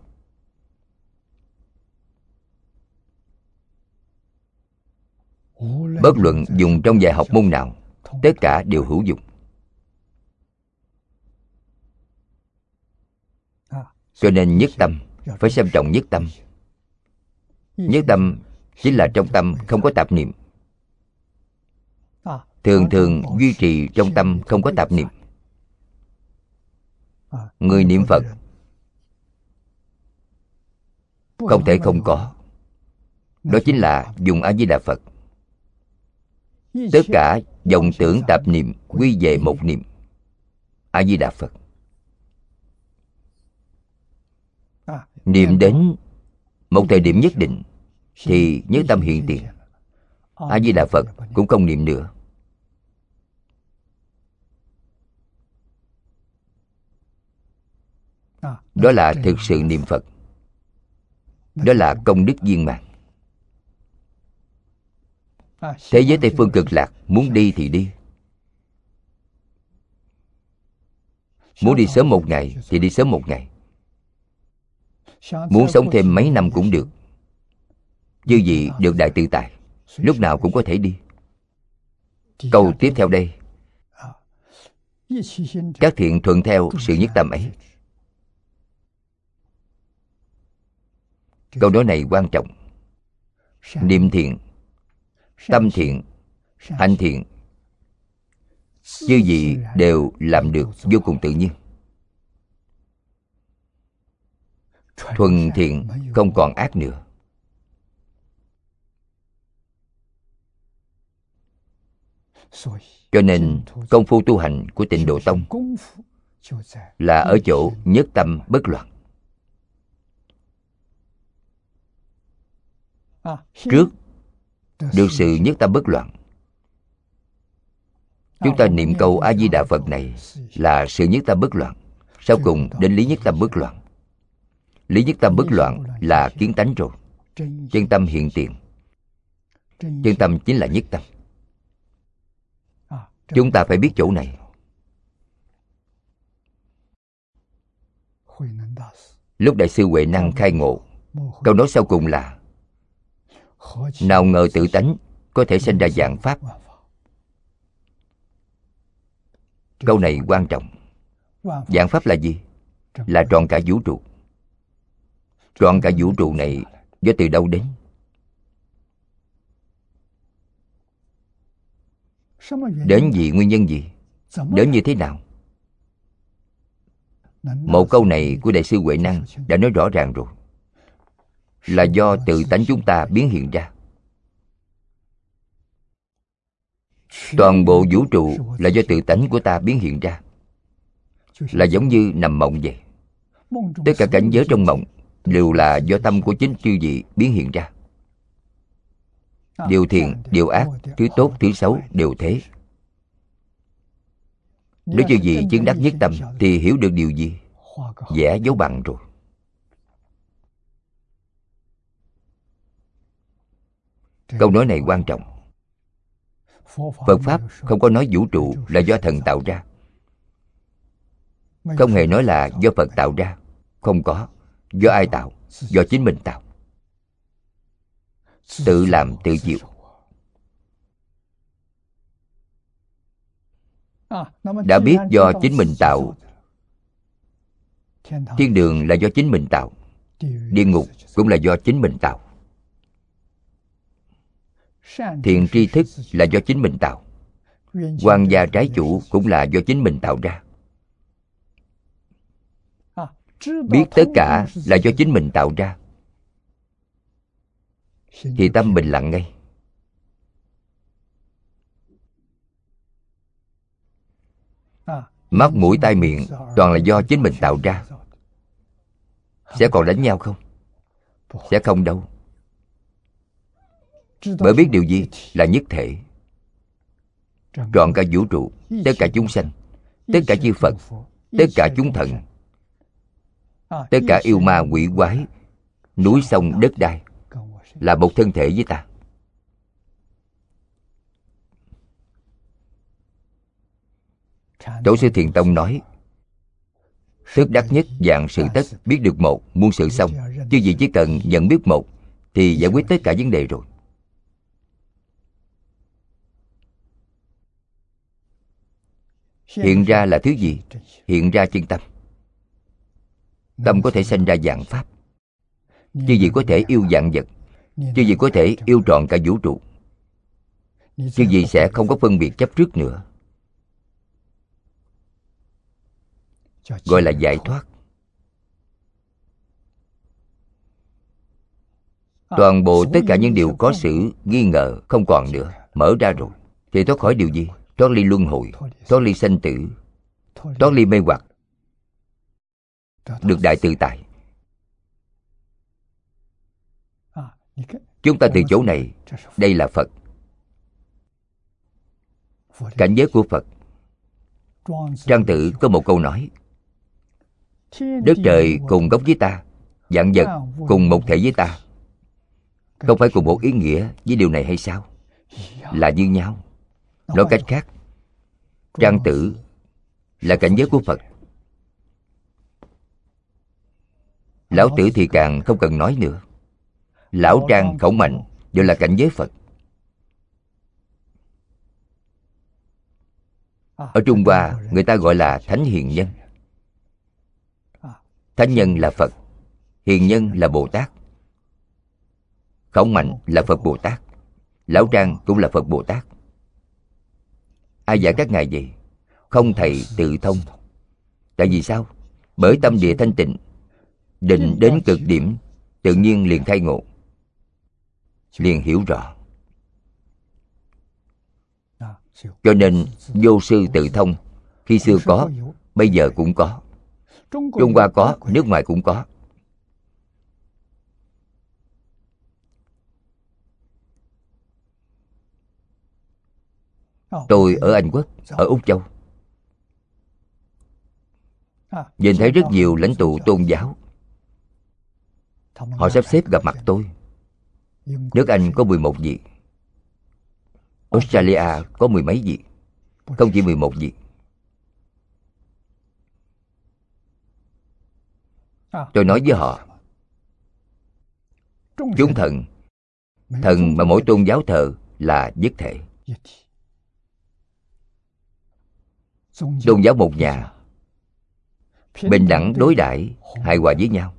[SPEAKER 1] Bất luận dùng trong dạy học môn nào, tất cả đều hữu dụng. Cho nên nhất tâm, phải xem trọng nhất tâm. Nhất tâm chính là trong tâm không có tạp niệm. Thường thường duy trì trong tâm không có tạp niệm. Người niệm Phật không thể không có. Đó chính là dùng A-di-đà Phật. Tất cả vọng tưởng tạp niệm quy về một niệm A-di-đà Phật. Niệm đến một thời điểm nhất định thì nhất tâm hiện tiền, A-di-đà Phật cũng không niệm nữa. Đó là thực sự niệm Phật. Đó là công đức viên mãn. Thế giới Tây Phương Cực Lạc muốn đi thì đi. Muốn đi sớm một ngày thì đi sớm một ngày. Muốn sống thêm mấy năm cũng được. Chư vị được đại tự tại, lúc nào cũng có thể đi. Câu tiếp theo đây: các thiện thuận theo sự nhất tâm ấy. Câu nói này quan trọng. Niệm thiện, tâm thiện, hành thiện, chư vị đều làm được vô cùng tự nhiên. Thuần thiện, không còn ác nữa. Cho nên công phu tu hành của Tịnh Độ Tông là ở chỗ nhất tâm bất loạn. Trước được sự nhất tâm bất loạn, chúng ta niệm câu A-di-đà Phật này là sự nhất tâm bất loạn. Sau cùng đến lý nhất tâm bất loạn. Lý nhất tâm bất loạn là kiến tánh rồi. Chân tâm hiện tiền. Chân tâm chính là nhất tâm. Chúng ta phải biết chỗ này. Lúc Đại sư Huệ Năng khai ngộ, câu nói sau cùng là: nào ngờ tự tánh có thể sinh ra vạn pháp. Câu này quan trọng. Vạn pháp là gì? Là trọn cả vũ trụ. Trọn cả vũ trụ này do từ đâu đến? Đến vì nguyên nhân gì? Đến như thế nào? Một câu này của Đại sư Huệ Năng đã nói rõ ràng rồi. Là do tự tánh chúng ta biến hiện ra. Toàn bộ vũ trụ là do tự tánh của ta biến hiện ra. Là giống như nằm mộng vậy. Tất cả cảnh giới trong mộng đều là do tâm của chính chư vị biến hiện ra. Điều thiện, điều ác, thứ tốt, thứ xấu đều thế. Nếu chư vị chứng đắc nhất tâm thì hiểu được điều gì? Vẽ dấu bằng rồi. Câu nói này quan trọng. Phật Pháp không có nói vũ trụ là do thần tạo ra. Không hề nói là do Phật tạo ra. Không có. Do ai tạo? Do chính mình tạo. Tự làm tự chịu. Đã biết do chính mình tạo, thiên đường là do chính mình tạo, địa ngục cũng là do chính mình tạo. Thiện tri thức là do chính mình tạo, quan gia trái chủ cũng là do chính mình tạo ra. Biết tất cả là do chính mình tạo ra thì tâm bình lặng ngay. Mắt mũi tai miệng toàn là do chính mình tạo ra. Sẽ còn đánh nhau không? Sẽ không đâu. Bởi biết điều gì? Là nhất thể. Trọn cả vũ trụ, tất cả chúng sanh, tất cả chư Phật, tất cả chúng thần, tất cả yêu ma quỷ quái, núi sông đất đai là một thân thể với ta. Tổ sư Thiền Tông nói: thức đắc nhất vạn sự tất, biết được một, muôn sự xong. Chứ gì chỉ cần nhận biết một thì giải quyết tất cả vấn đề rồi. Hiện ra là thứ gì? Hiện ra chân tâm. Tâm có thể sanh ra vạn pháp. Chứ gì có thể yêu vạn vật. Chứ gì có thể yêu trọn cả vũ trụ. Chứ gì sẽ không có phân biệt chấp trước nữa. Gọi là giải thoát. toàn bộ tất cả những điều có sự nghi ngờ không còn nữa, mở ra rồi, thì thoát khỏi điều gì? Thoát ly luân hồi, thoát ly sanh tử, thoát ly mê hoặc, được đại tự tại. Chúng ta từ chỗ này, đây là Phật. Cảnh giới của Phật. Trang Tử có một câu nói: đất trời cùng gốc với ta, vạn vật cùng một thể với ta. Không phải cùng một ý nghĩa với điều này hay sao? Là như nhau. Nói cách khác, Trang Tử là cảnh giới của Phật. Lão Tử thì càng không cần nói nữa. Lão Trang, Khổng Mạnh đều là cảnh giới Phật. Ở Trung Hoa, người ta gọi là Thánh Hiền Nhân. Thánh Nhân là Phật, Hiền Nhân là Bồ Tát. Khổng Mạnh là Phật Bồ Tát, Lão Trang cũng là Phật Bồ Tát. Ai dạy các ngài vậy? Không thầy tự thông. Tại vì sao? Bởi tâm địa thanh tịnh, định đến cực điểm, tự nhiên liền khai ngộ, liền hiểu rõ. Cho nên vô sư tự thông, khi xưa có, bây giờ cũng có. Trung Hoa có, nước ngoài cũng có. Tôi ở Anh Quốc, ở Úc Châu, nhìn thấy rất nhiều lãnh tụ tôn giáo. Họ sắp xếp gặp mặt tôi. Nước Anh có mười một vị, Australia có mười mấy vị, không chỉ mười một vị. Tôi nói với họ, chúng thần, thần mà mỗi tôn giáo thờ là nhất thể. Tôn giáo một nhà, bình đẳng đối đãi, hài hòa với nhau.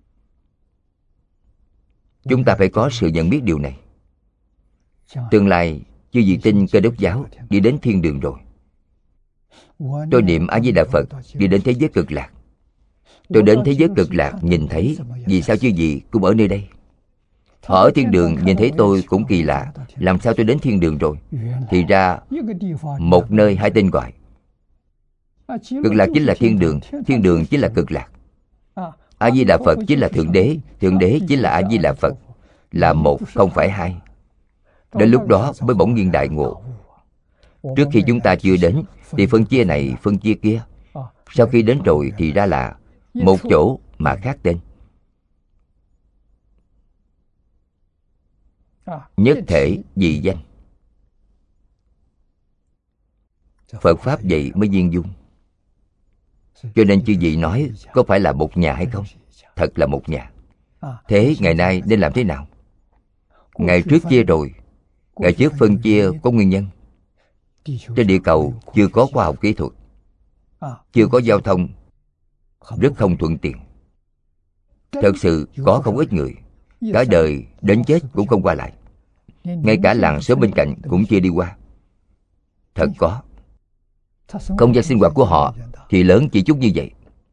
[SPEAKER 1] Chúng ta phải có sự nhận biết điều này. Tương lai chư vị tin Cơ Đốc giáo đi đến thiên đường rồi. Tôi niệm A Di Đà Phật đi đến thế giới cực lạc. Tôi đến thế giới cực lạc nhìn thấy, vì sao chư vị cũng ở nơi đây? Họ ở thiên đường nhìn thấy tôi cũng kỳ lạ, làm sao tôi đến thiên đường rồi? Thì ra một nơi hai tên gọi. Cực lạc chính là thiên đường, thiên đường chính là cực lạc. A Di Đà Phật chính là thượng đế, thượng đế chính là A Di Đà Phật, là một không phải hai. Đến lúc đó mới bỗng nhiên đại ngộ. Trước khi chúng ta chưa đến thì phân chia này phân chia kia. Sau khi đến rồi thì ra là một chỗ mà khác tên. Nhất thể dị danh. Phật Pháp vậy mới viên dung. Cho nên chư vị nói có phải là một nhà hay không? Thật là một nhà. Thế ngày nay nên làm thế nào? Ngày trước chia rồi. Ngày trước phân chia có nguyên nhân. Trên địa cầu chưa có khoa học kỹ thuật, chưa có giao thông, rất không thuận tiện. Thật sự có không ít người cả đời đến chết cũng không qua lại. Ngay cả làng xóm bên cạnh cũng chưa đi qua. Thật có. Không gian sinh hoạt của họ thì lớn chỉ chút như vậy.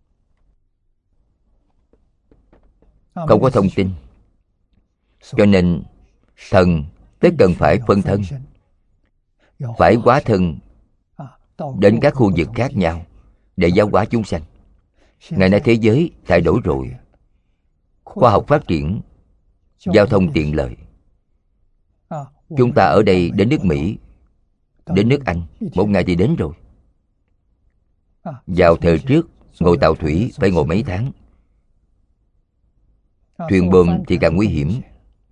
[SPEAKER 1] Không có thông tin. Cho nên thần tất cần phải phân thân, phải hóa thân đến các khu vực khác nhau để giáo hóa chúng sanh. Ngày nay thế giới thay đổi rồi, khoa học phát triển, giao thông tiện lợi. Chúng ta ở đây đến nước Mỹ, đến nước Anh, một ngày thì đến rồi. Vào thời trước, ngồi tàu thủy phải ngồi mấy tháng. Thuyền buồm thì càng nguy hiểm.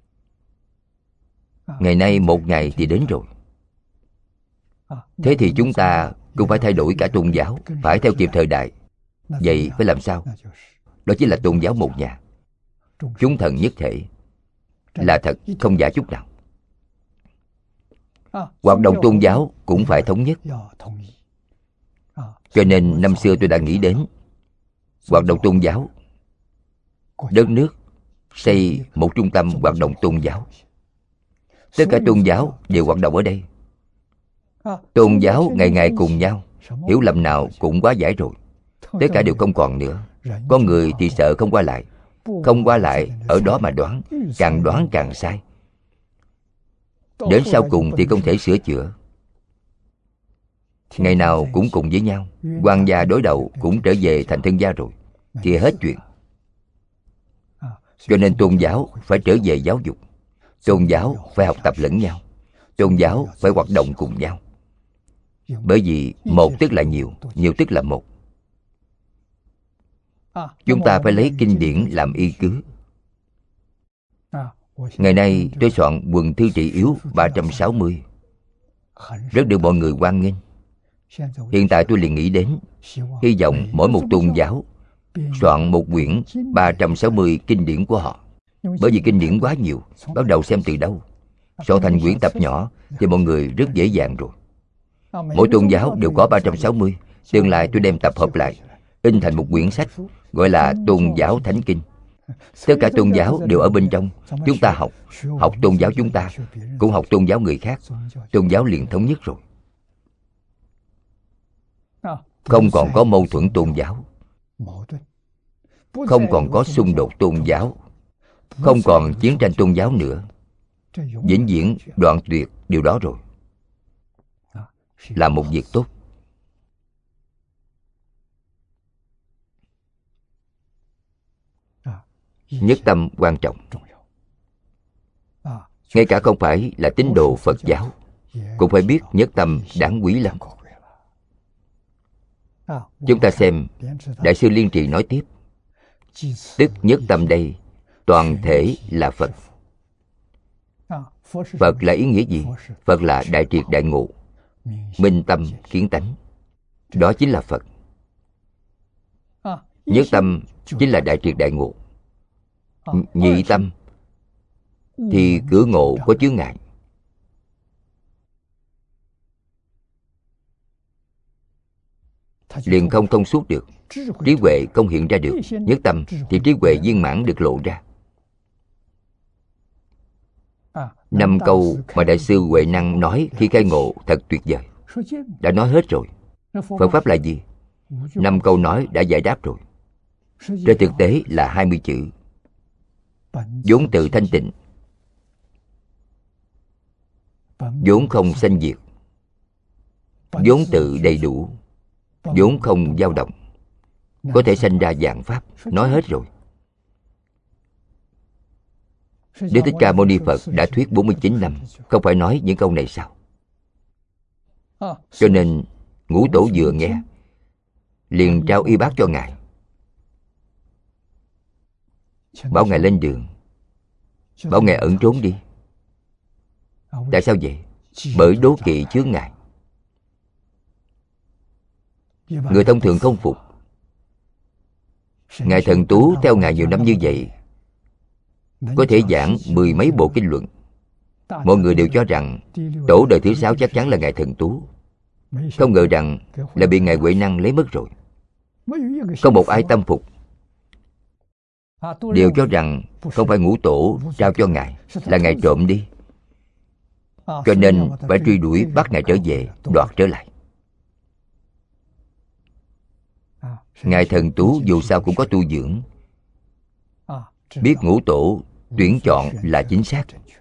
[SPEAKER 1] Ngày nay một ngày thì đến rồi. Thế thì chúng ta cũng phải thay đổi cả tôn giáo, phải theo kịp thời đại. Vậy phải làm sao? Đó chính là tôn giáo một nhà, chúng thần nhất thể. Là thật, không giả chút nào. Hoạt động tôn giáo cũng phải thống nhất. Cho nên năm xưa tôi đã nghĩ đến hoạt động tôn giáo. Đất nước xây một trung tâm hoạt động tôn giáo. Tất cả tôn giáo đều hoạt động ở đây. Tôn giáo ngày ngày cùng nhau, hiểu lầm nào cũng quá giải rồi. Tất cả đều không còn nữa. Có người thì sợ không qua lại, không qua lại ở đó mà đoán, càng đoán càng sai. Đến sau cùng thì không thể sửa chữa. Ngày nào cũng cùng với nhau, quan gia đối đầu cũng trở về thành thân gia rồi, thì hết chuyện. Cho nên tôn giáo phải trở về giáo dục. Tôn giáo phải học tập lẫn nhau. Tôn giáo phải hoạt động cùng nhau. Bởi vì một tức là nhiều, nhiều tức là một. Chúng ta phải lấy kinh điển làm y cứ. Ngày nay tôi soạn quần thư trị yếu ba trăm sáu mươi, rất được mọi người hoan nghênh. Hiện tại tôi liền nghĩ đến, hy vọng mỗi một tôn giáo soạn một quyển ba trăm sáu mươi kinh điển của họ. Bởi vì kinh điển quá nhiều, bắt đầu xem từ đâu. Soạn thành quyển tập nhỏ thì mọi người rất dễ dàng rồi. Mỗi tôn giáo đều có ba trăm sáu mươi. Tương lai tôi đem tập hợp lại, in thành một quyển sách, gọi là Tôn giáo Thánh Kinh. Tất cả tôn giáo đều ở bên trong. Chúng ta học, học tôn giáo chúng ta, cũng học tôn giáo người khác. Tôn giáo liền thống nhất rồi. Không còn có mâu thuẫn tôn giáo, không còn có xung đột tôn giáo, không còn chiến tranh tôn giáo nữa. Vĩnh viễn đoạn tuyệt điều đó rồi. Là một việc tốt. Nhất tâm quan trọng. Ngay cả không phải là tín đồ Phật giáo cũng phải biết nhất tâm đáng quý lắm. Chúng ta xem Đại sư Liên Trì nói tiếp, tức nhất tâm đây toàn thể là Phật. Phật là ý nghĩa gì? Phật là đại triệt đại ngộ, minh tâm kiến tánh. Đó chính là Phật. Nhất tâm chính là đại triệt đại ngộ. Nhị tâm thì cửa ngộ có chướng ngại. Liền không thông suốt được, trí huệ không hiện ra được. Nhất tâm thì trí huệ viên mãn được lộ ra. Năm câu mà Đại sư Huệ Năng nói khi khai ngộ thật tuyệt vời. Đã nói hết rồi. Phật Pháp là gì? Năm câu nói đã giải đáp rồi. Trên thực tế là hai mươi chữ. Vốn tự thanh tịnh, vốn không sanh diệt, vốn tự đầy đủ, vốn không dao động, có thể sanh ra vạn pháp. Nói hết rồi. Đức Thích Ca Mâu Ni Phật đã thuyết bốn mươi chín năm, không phải nói những câu này sao? Cho nên Ngũ Tổ vừa nghe liền trao y bát cho Ngài, bảo Ngài lên đường, bảo Ngài ẩn trốn đi. Tại sao vậy? Bởi đố kỵ chướng ngại. Người thông thường không phục. Ngài Thần Tú theo Ngài nhiều năm như vậy, có thể giảng mười mấy bộ kinh luận. Mọi người đều cho rằng tổ đời thứ sáu chắc chắn là Ngài Thần Tú. Không ngờ rằng là bị Ngài Huệ Năng lấy mất rồi. Không một ai tâm phục. Đều cho rằng không phải Ngũ Tổ trao cho Ngài, là Ngài trộm đi. Cho nên phải truy đuổi bắt Ngài trở về, đoạt trở lại. Ngài Thần Tú dù sao cũng có tu dưỡng, biết Ngũ Tổ tuyển chọn là chính xác.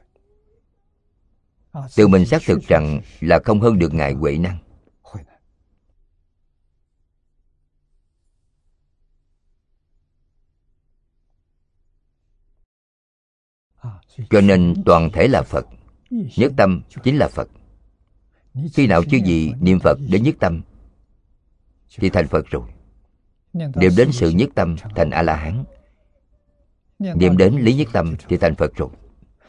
[SPEAKER 1] Tự mình xác thực rằng là không hơn được Ngài Huệ Năng. Cho nên toàn thể là Phật. Nhất tâm chính là Phật. Khi nào chư vị niệm Phật đến nhất tâm thì thành Phật rồi. Niệm đến sự nhất tâm thành A-la-hán. Niệm đến lý nhất tâm thì thành Phật rồi.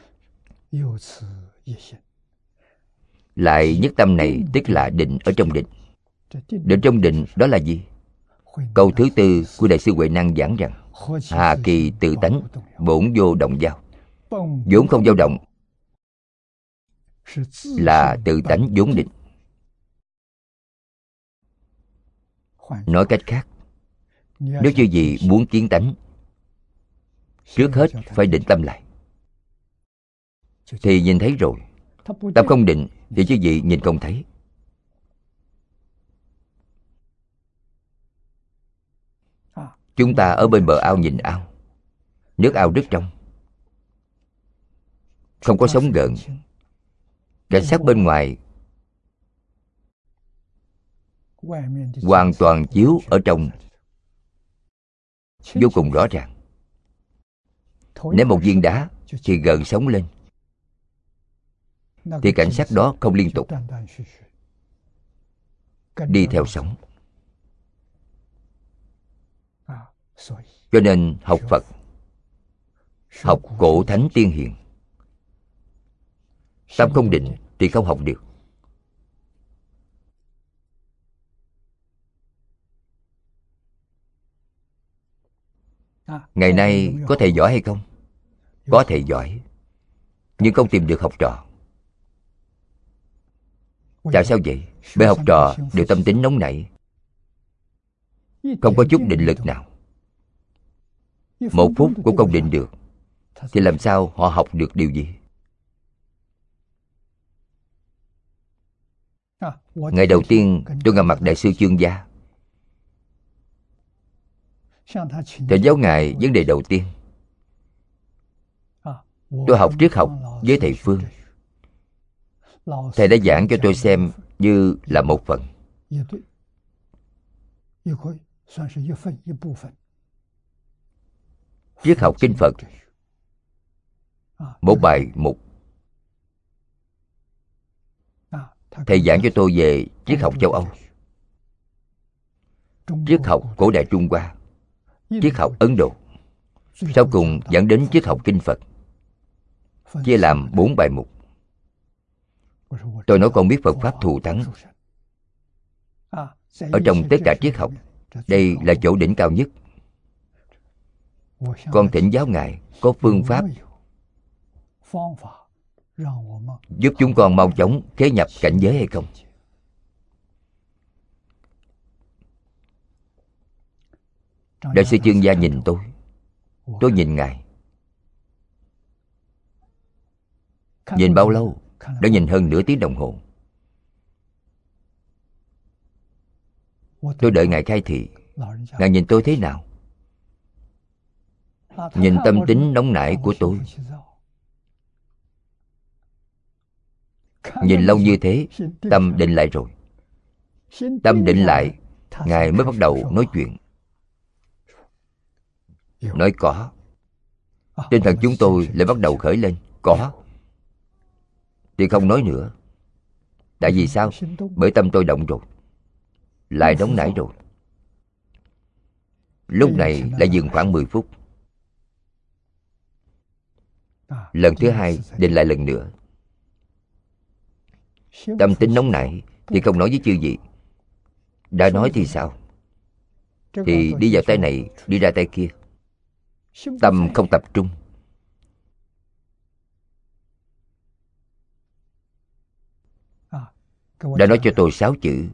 [SPEAKER 1] Lại nhất tâm này tức là định ở trong định. Định trong định đó là gì? Câu thứ tư của Đại sư Huệ Năng giảng rằng: hà kỳ tự tánh, bổn vô động giao. Vốn không dao động là tự tánh vốn định. Nói cách khác, nếu như gì muốn kiến tánh, trước hết phải định tâm lại, thì nhìn thấy rồi. Tâm không định thì chứ gì nhìn không thấy. Chúng ta ở bên bờ ao nhìn ao, Nước ao rất trong, không có sóng gợn. Cảnh sắc bên ngoài hoàn toàn chiếu ở trong, vô cùng rõ ràng. Ném một viên đá thì gợn sóng lên, thì cảnh sắc đó không liên tục, đi theo sóng. Cho nên học Phật, học cổ thánh tiên hiền, tâm không định thì không học được. Ngày nay có thầy giỏi hay không? Có thầy giỏi, nhưng không tìm được học trò. Tại sao vậy? Bởi học trò đều tâm tính nóng nảy, không có chút định lực nào. Một phút cũng không định được, thì làm sao họ học được điều gì? Ngày đầu tiên tôi gặp mặt Đại sư Chương Gia, thầy giáo Ngài vấn đề đầu tiên. Tôi học triết học với thầy Phương. Thầy đã giảng cho tôi xem như là một phần. Triết học kinh Phật, một bài mục. Thầy giảng cho tôi về triết học châu Âu, triết học cổ đại Trung Hoa, triết học Ấn Độ, sau cùng dẫn đến triết học kinh Phật, chia làm bốn bài mục. Tôi nói con biết Phật Pháp thù thắng. Ở trong tất cả triết học, đây là chỗ đỉnh cao nhất. Con thỉnh giáo Ngài có phương pháp giúp chúng con mau chóng khế nhập cảnh giới hay không? Đại sư Chương Gia nhìn tôi, tôi nhìn Ngài. Nhìn bao lâu? Đã nhìn hơn nửa tiếng đồng hồ. Tôi đợi Ngài khai thị. Ngài nhìn tôi thế nào? Nhìn tâm tính nóng nảy của tôi. Nhìn lâu như thế, tâm định lại rồi. Tâm định lại, Ngài mới bắt đầu nói chuyện. Nói có. Tinh thần chúng tôi lại bắt đầu khởi lên. Có. Thì không nói nữa. Tại vì sao? Bởi tâm tôi động rồi, lại nóng nảy rồi. Lúc này lại dừng khoảng mười phút. Lần thứ hai định lại lần nữa. Tâm tính nóng nảy thì không nói với chư vị. Đã nói thì sao? Thì đi vào tay này, đi ra tay kia. Tâm không tập trung. Đã nói cho tôi sáu chữ: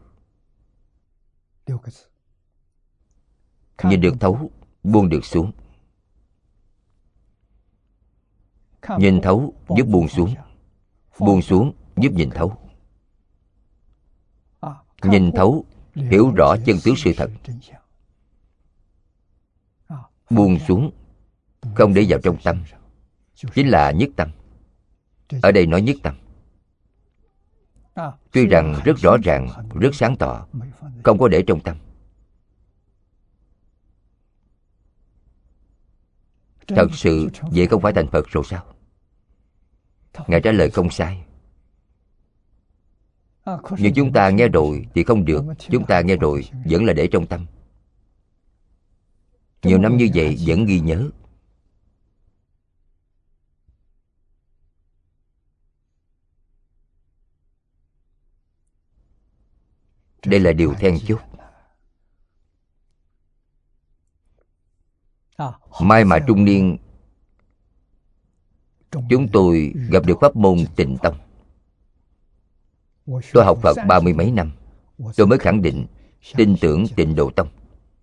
[SPEAKER 1] nhìn được thấu, buông được xuống. Nhìn thấu giúp buông xuống, buông xuống giúp nhìn thấu. Nhìn thấu, hiểu rõ chân tướng sự thật. Buông xuống, không để vào trong tâm, chính là nhất tâm. Ở đây nói nhất tâm. Tuy rằng rất rõ ràng, rất sáng tỏ, không có để trong tâm. Thật sự vậy không phải thành Phật rồi sao? Ngài trả lời không sai. Nhưng chúng ta nghe rồi thì không được. Chúng ta nghe rồi vẫn là để trong tâm. Nhiều năm như vậy vẫn ghi nhớ. Đây là điều then chốt. Mai mà trung niên, chúng tôi gặp được pháp môn Tịnh Tông. Tôi học Phật ba mươi mấy năm, tôi mới khẳng định tin tưởng Tịnh Độ Tông.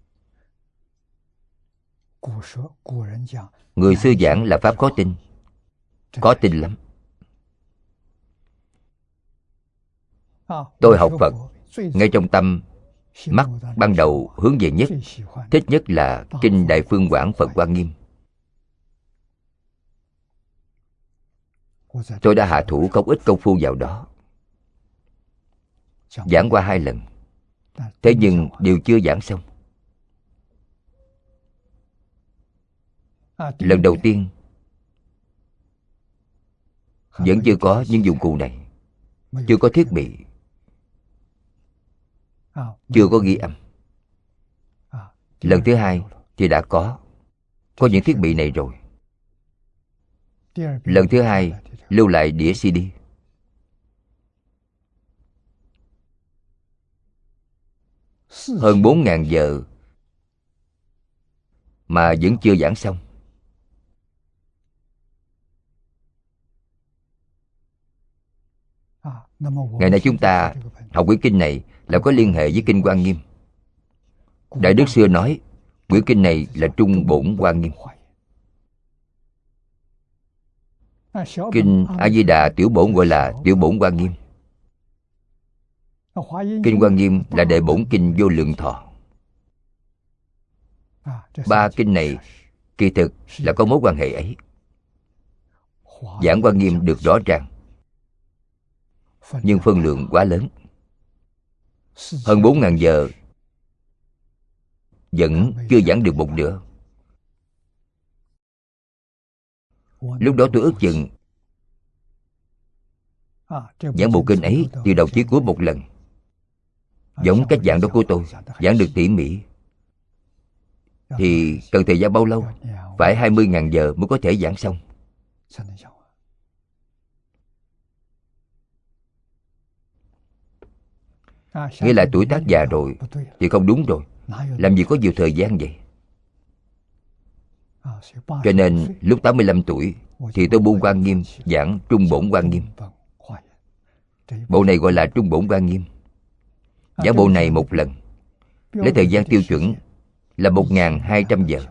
[SPEAKER 1] Người xưa giảng là pháp khó tin, khó tin lắm. Tôi học Phật, ngay trong tâm, mắt ban đầu hướng về nhất, thích nhất là Kinh Đại Phương Quảng Phật Hoa Nghiêm. Tôi đã hạ thủ không ít công phu vào đó, giảng qua hai lần, thế nhưng đều chưa giảng xong. Lần đầu tiên vẫn chưa có những dụng cụ này, chưa có thiết bị, chưa có ghi âm. Lần thứ hai thì đã có có những thiết bị này rồi. Lần thứ hai lưu lại đĩa xê đê. Hơn bốn ngàn giờ mà vẫn chưa giảng xong. Ngày nay chúng ta học quyển kinh này là có liên hệ với kinh Hoa Nghiêm. Đại Đức xưa nói quyển kinh này là Trung Bổn Hoa Nghiêm. Kinh A Di Đà Tiểu Bổn gọi là Tiểu Bổn Hoa Nghiêm. Kinh Hoa Nghiêm là Đại Bổn Kinh Vô Lượng Thọ. Ba kinh này kỳ thực là có mối quan hệ ấy. Giảng Hoa Nghiêm được rõ ràng, nhưng phân lượng quá lớn. Hơn bốn ngàn giờ vẫn chưa giảng được một nửa. Lúc đó tôi ước chừng giảng bộ kinh ấy từ đầu chí cuối một lần, giống cách giảng đó của tôi, giảng được tỉ mỉ, thì cần thời gian bao lâu? Phải hai mươi ngàn giờ mới có thể giảng xong. Nghĩa là tuổi tác già rồi thì không đúng rồi. Làm gì có nhiều thời gian vậy? Cho nên lúc tám mươi lăm tuổi thì tôi buông Hoa Nghiêm giảng Trung Bổn Hoa Nghiêm. Bộ này gọi là Trung Bổn Hoa Nghiêm. Giảng bộ này một lần, lấy thời gian tiêu chuẩn là một nghìn hai trăm giờ.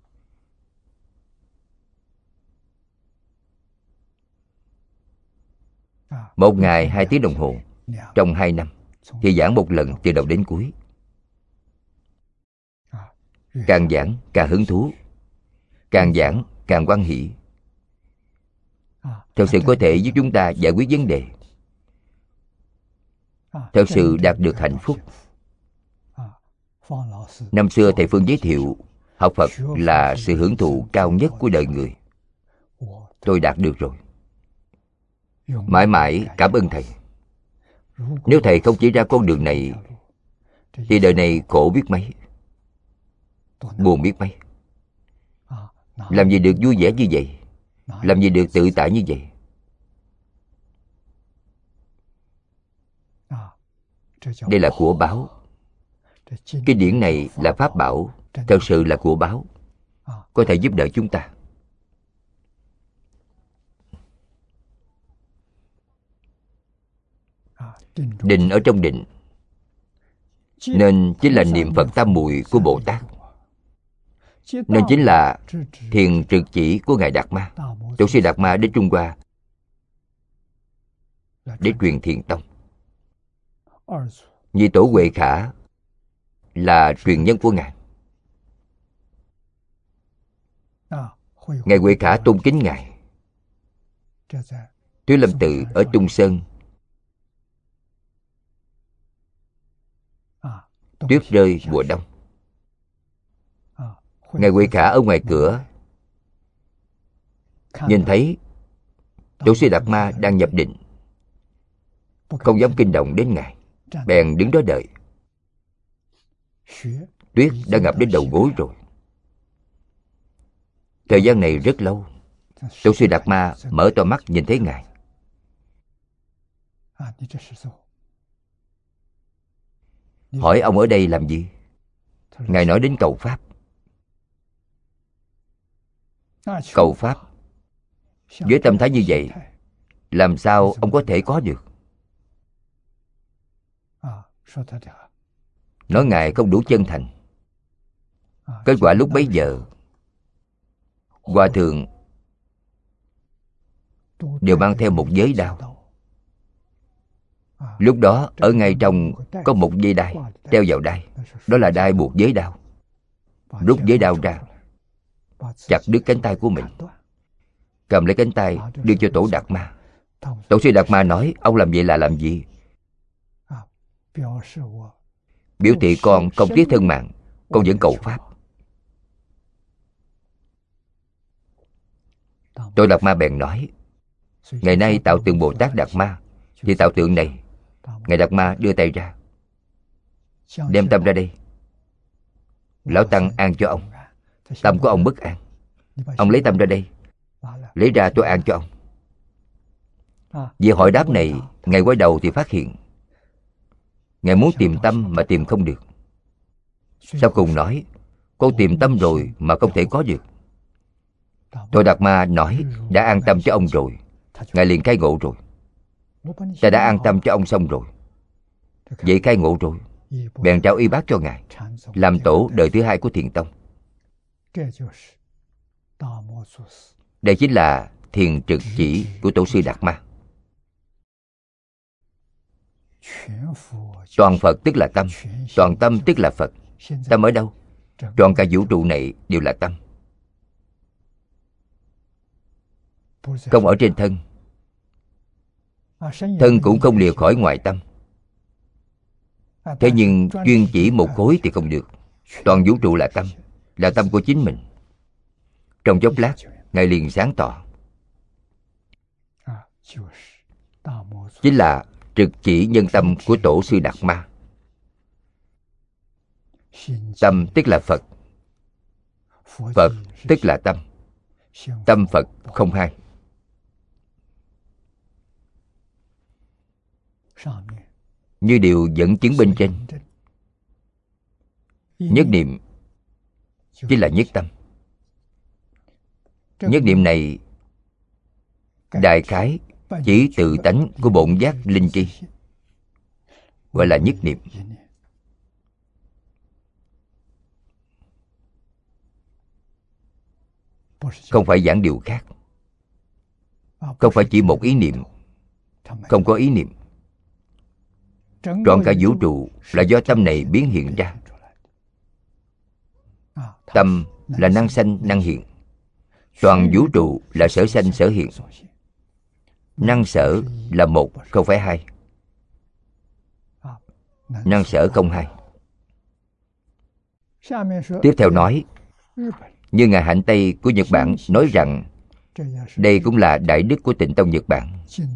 [SPEAKER 1] Một ngày hai tiếng đồng hồ. Trong hai năm thì giảng một lần từ đầu đến cuối. Càng giảng càng hứng thú, càng giảng càng hoan hỷ. Thật sự có thể giúp chúng ta giải quyết vấn đề, thật sự đạt được hạnh phúc. Năm xưa thầy Phương giới thiệu học Phật là sự hưởng thụ cao nhất của đời người. Tôi đạt được rồi. Mãi mãi cảm ơn thầy. Nếu thầy không chỉ ra con đường này thì đời này khổ biết mấy, buồn biết mấy. Làm gì được vui vẻ như vậy? Làm gì được tự tại như vậy? Đây là của báo. Cái điển này là pháp bảo, thật sự là của báo, có thể giúp đỡ chúng ta. Định ở trong định nên chính là niệm Phật tam muội của Bồ Tát, nên chính là thiền trực chỉ của Ngài Đạt Ma. Tổ sư Đạt Ma đến Trung Hoa để truyền thiền tông. Nhị tổ Huệ Khả là truyền nhân của Ngài. Ngài Huệ Khả tôn kính Ngài. Thuyết Lâm Tự ở Trung Sơn, tuyết rơi mùa đông. Ngài Huệ Khả ở ngoài cửa nhìn thấy Tổ sư Đạt Ma đang nhập định, không dám kinh động đến Ngài, bèn đứng đó đợi. Tuyết đã ngập đến đầu gối rồi. Thời gian này rất lâu. Tổ sư Đạt Ma mở to mắt nhìn thấy Ngài. Hỏi ông ở đây làm gì? Ngài nói đến cầu Pháp. Cầu Pháp với tâm thái như vậy, làm sao ông có thể có được? Nói Ngài không đủ chân thành. Kết quả lúc bấy giờ, Hòa thượng đều mang theo một giới đao. Lúc đó ở ngay trong có một dây đai treo vào đai, đó là đai buộc giới đao. Rút giới đao ra, chặt đứt cánh tay của mình. cầm lấy cánh tay đưa cho Tổ Đạt Ma. Tổ sư Đạt Ma nói: ông làm vậy là làm gì? Biểu thị con không tiếc thân mạng, con vẫn cầu Pháp. Tổ Đạt Ma bèn nói: ngày nay tạo tượng Bồ Tát Đạt Ma, thì tạo tượng này. Ngài Đạt Ma đưa tay ra, đem tâm ra đây. Lão Tăng an cho ông. Tâm của ông bất an, ông lấy tâm ra đây, lấy ra tôi an cho ông. Vì hỏi đáp này, Ngài quay đầu thì phát hiện Ngài muốn tìm tâm mà tìm không được. Sau cùng nói: con tìm tâm rồi mà không thể có được. Tôi Đạt Ma nói: đã an tâm cho ông rồi. Ngài liền khai ngộ rồi. Ta đã an tâm cho ông xong rồi, vậy khai ngộ rồi, bèn trao y bát cho Ngài, làm tổ đời thứ hai của Thiền Tông. Đây chính là thiền trực chỉ của Tổ sư Đạt Ma. Toàn Phật tức là tâm, toàn tâm tức là Phật. Tâm ở đâu? Trọn cả vũ trụ này đều là tâm, không ở trên thân. Thân cũng không lìa khỏi ngoài tâm. Thế nhưng chuyên chỉ một khối thì không được. Toàn vũ trụ là tâm, là tâm của chính mình. Trong chốc lát, Ngài liền sáng tỏ. Chính là trực chỉ nhân tâm của Tổ sư Đạt Ma. Tâm tức là Phật, Phật tức là tâm. Tâm Phật không hai. Như điều dẫn chứng bên trên, nhất niệm chính là nhất tâm. Nhất niệm này đại khái chỉ tự tánh của bổn giác linh tri, gọi là nhất niệm. Không phải giảng điều khác. Không phải chỉ một ý niệm. Không có ý niệm. Trọn cả vũ trụ là do tâm này biến hiện ra. Tâm là năng sanh năng hiện. Toàn vũ trụ là sở sanh sở hiện. Năng sở là một, không phải hai. Năng sở không hai. Tiếp theo nói, như Ngài Hạnh Tây của Nhật Bản nói rằng đây cũng là đại đức của Tịnh Tông Nhật Bản.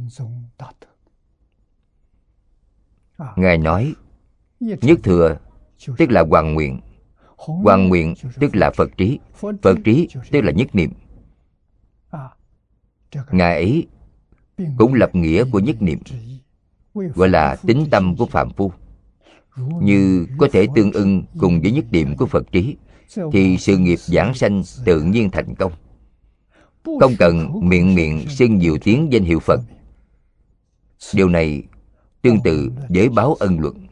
[SPEAKER 1] Ngài nói nhất thừa tức là hoàn nguyện. Hoàn nguyện tức là Phật trí. Phật trí tức là nhất niệm. Ngài ấy cũng lập nghĩa của nhất niệm, gọi là tính tâm của phàm phu. Như có thể tương ưng cùng với nhất niệm của Phật trí, thì sự nghiệp giảng sanh tự nhiên thành công. Không cần miệng miệng xưng nhiều tiếng danh hiệu Phật. Điều này tương tự với báo ân luận.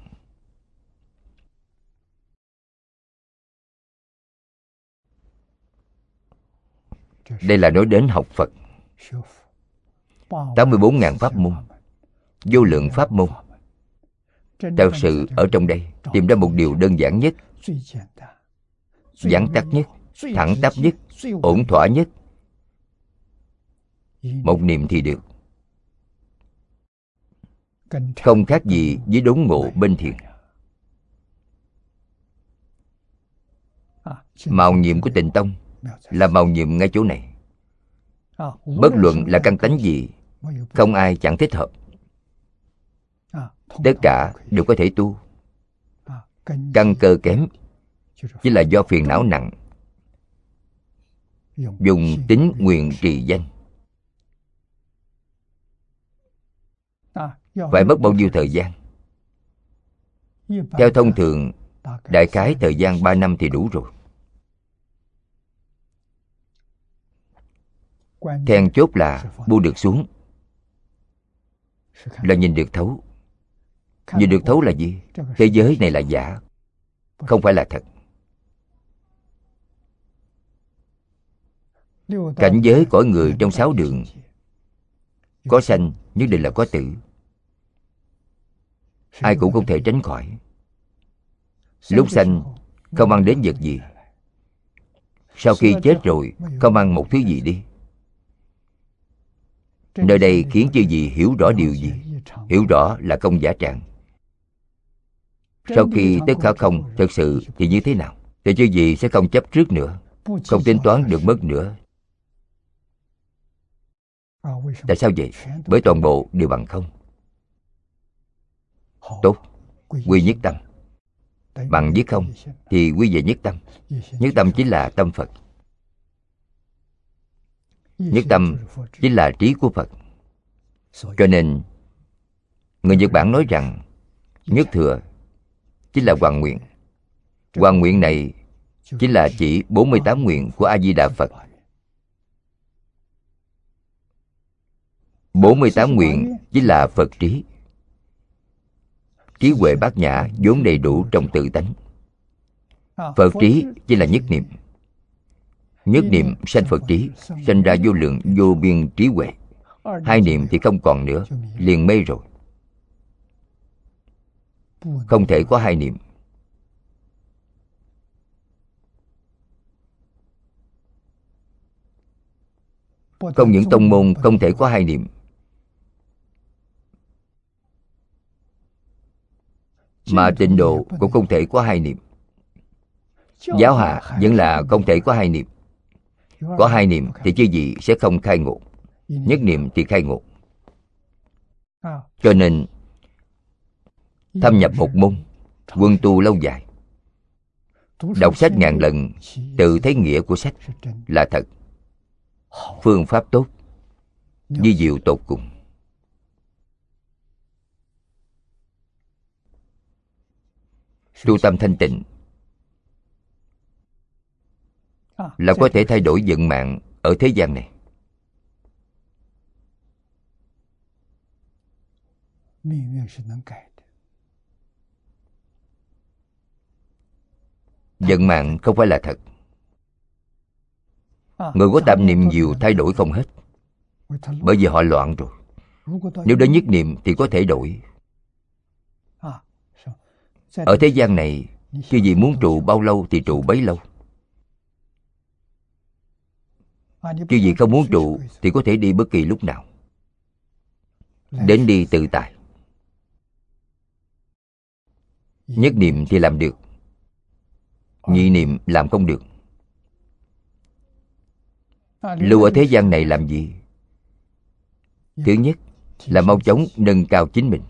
[SPEAKER 1] Đây là nói đến học Phật. tám mươi bốn ngàn pháp môn, vô lượng pháp môn. Thật sự ở trong đây tìm ra một điều đơn giản nhất, vắn tắt nhất, thẳng tắp nhất, ổn thỏa nhất. Một niệm thì được. Không khác gì với đốn ngộ bên thiền. Màu nhiệm của Tịnh Tông là màu nhiệm ngay chỗ này. Bất luận là căn tánh gì, không ai chẳng thích hợp. Tất cả đều có thể tu. Căn cơ kém chỉ là do phiền não nặng, dùng tín nguyện trì danh. Phải mất bao nhiêu thời gian? Theo thông thường, đại khái thời gian ba năm thì đủ rồi. Then chốt là buông được xuống, là nhìn được thấu. Nhìn được thấu là gì? Thế giới này là giả, không phải là thật. Cảnh giới cõi người trong sáu đường, có sanh nhất định là có tử. Ai cũng không thể tránh khỏi. Lúc sanh không mang đến vật gì, sau khi chết rồi không mang một thứ gì đi. Nơi đây khiến chư vị hiểu rõ điều gì? Hiểu rõ là không giả trạng. Sau khi tất cả không thật sự thì như thế nào? Thì chư vị sẽ không chấp trước nữa, không tính toán được mất nữa. Tại sao vậy? Bởi toàn bộ đều bằng không. Tốt, quy nhất tâm. Bằng với không thì quy về nhất tâm. Nhất tâm chính là tâm Phật. Nhất tâm chính là trí của Phật. Cho nên người Nhật Bản nói rằng nhất thừa chính là hoàn nguyện. Hoàn nguyện này chính là chỉ bốn mươi tám nguyện của A Di Đà Phật. bốn mươi tám nguyện chính là Phật trí. Trí huệ bát nhã vốn đầy đủ trong tự tánh. Phật trí chính là nhất niệm. Nhất niệm sanh Phật trí, sanh ra vô lượng vô biên trí huệ. Hai niệm thì không còn nữa, liền mê rồi. Không thể có hai niệm. Không những tông môn không thể có hai niệm, mà tịnh độ cũng không thể có hai niệm. Giáo hạ vẫn là không thể có hai niệm. Có hai niệm thì chư vị sẽ không khai ngộ. Nhất niệm thì khai ngộ. Cho nên thâm nhập một môn, quân tu lâu dài. Đọc sách ngàn lần, tự thấy nghĩa của sách là thật. Phương pháp tốt, vi diệu tột cùng. Tu tâm thanh tịnh là có thể thay đổi vận mạng ở thế gian này. Vận mạng không phải là thật. Người có tạm niệm nhiều thay đổi không hết, bởi vì họ loạn rồi. Nếu đến nhất niệm thì có thể đổi. Ở thế gian này, chư vị muốn trụ bao lâu thì trụ bấy lâu. Chư vị không muốn trụ thì có thể đi bất kỳ lúc nào. Đến đi tự tại. Nhất niệm thì làm được, nhị niệm làm không được. Lưu ở thế gian này làm gì? Thứ nhất là mau chóng nâng cao chính mình.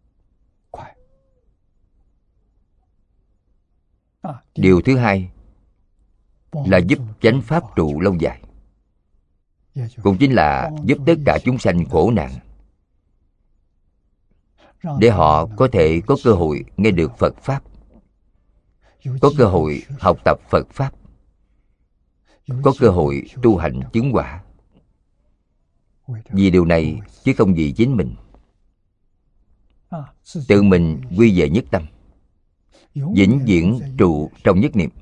[SPEAKER 1] Điều thứ hai là giúp chánh pháp trụ lâu dài, cũng chính là giúp tất cả chúng sanh khổ nạn, để họ có thể có cơ hội nghe được Phật Pháp, có cơ hội học tập Phật Pháp, có cơ hội tu hành chứng quả. Vì điều này chứ không vì chính mình. Tự mình quy về nhất tâm, vĩnh viễn trụ trong nhất niệm.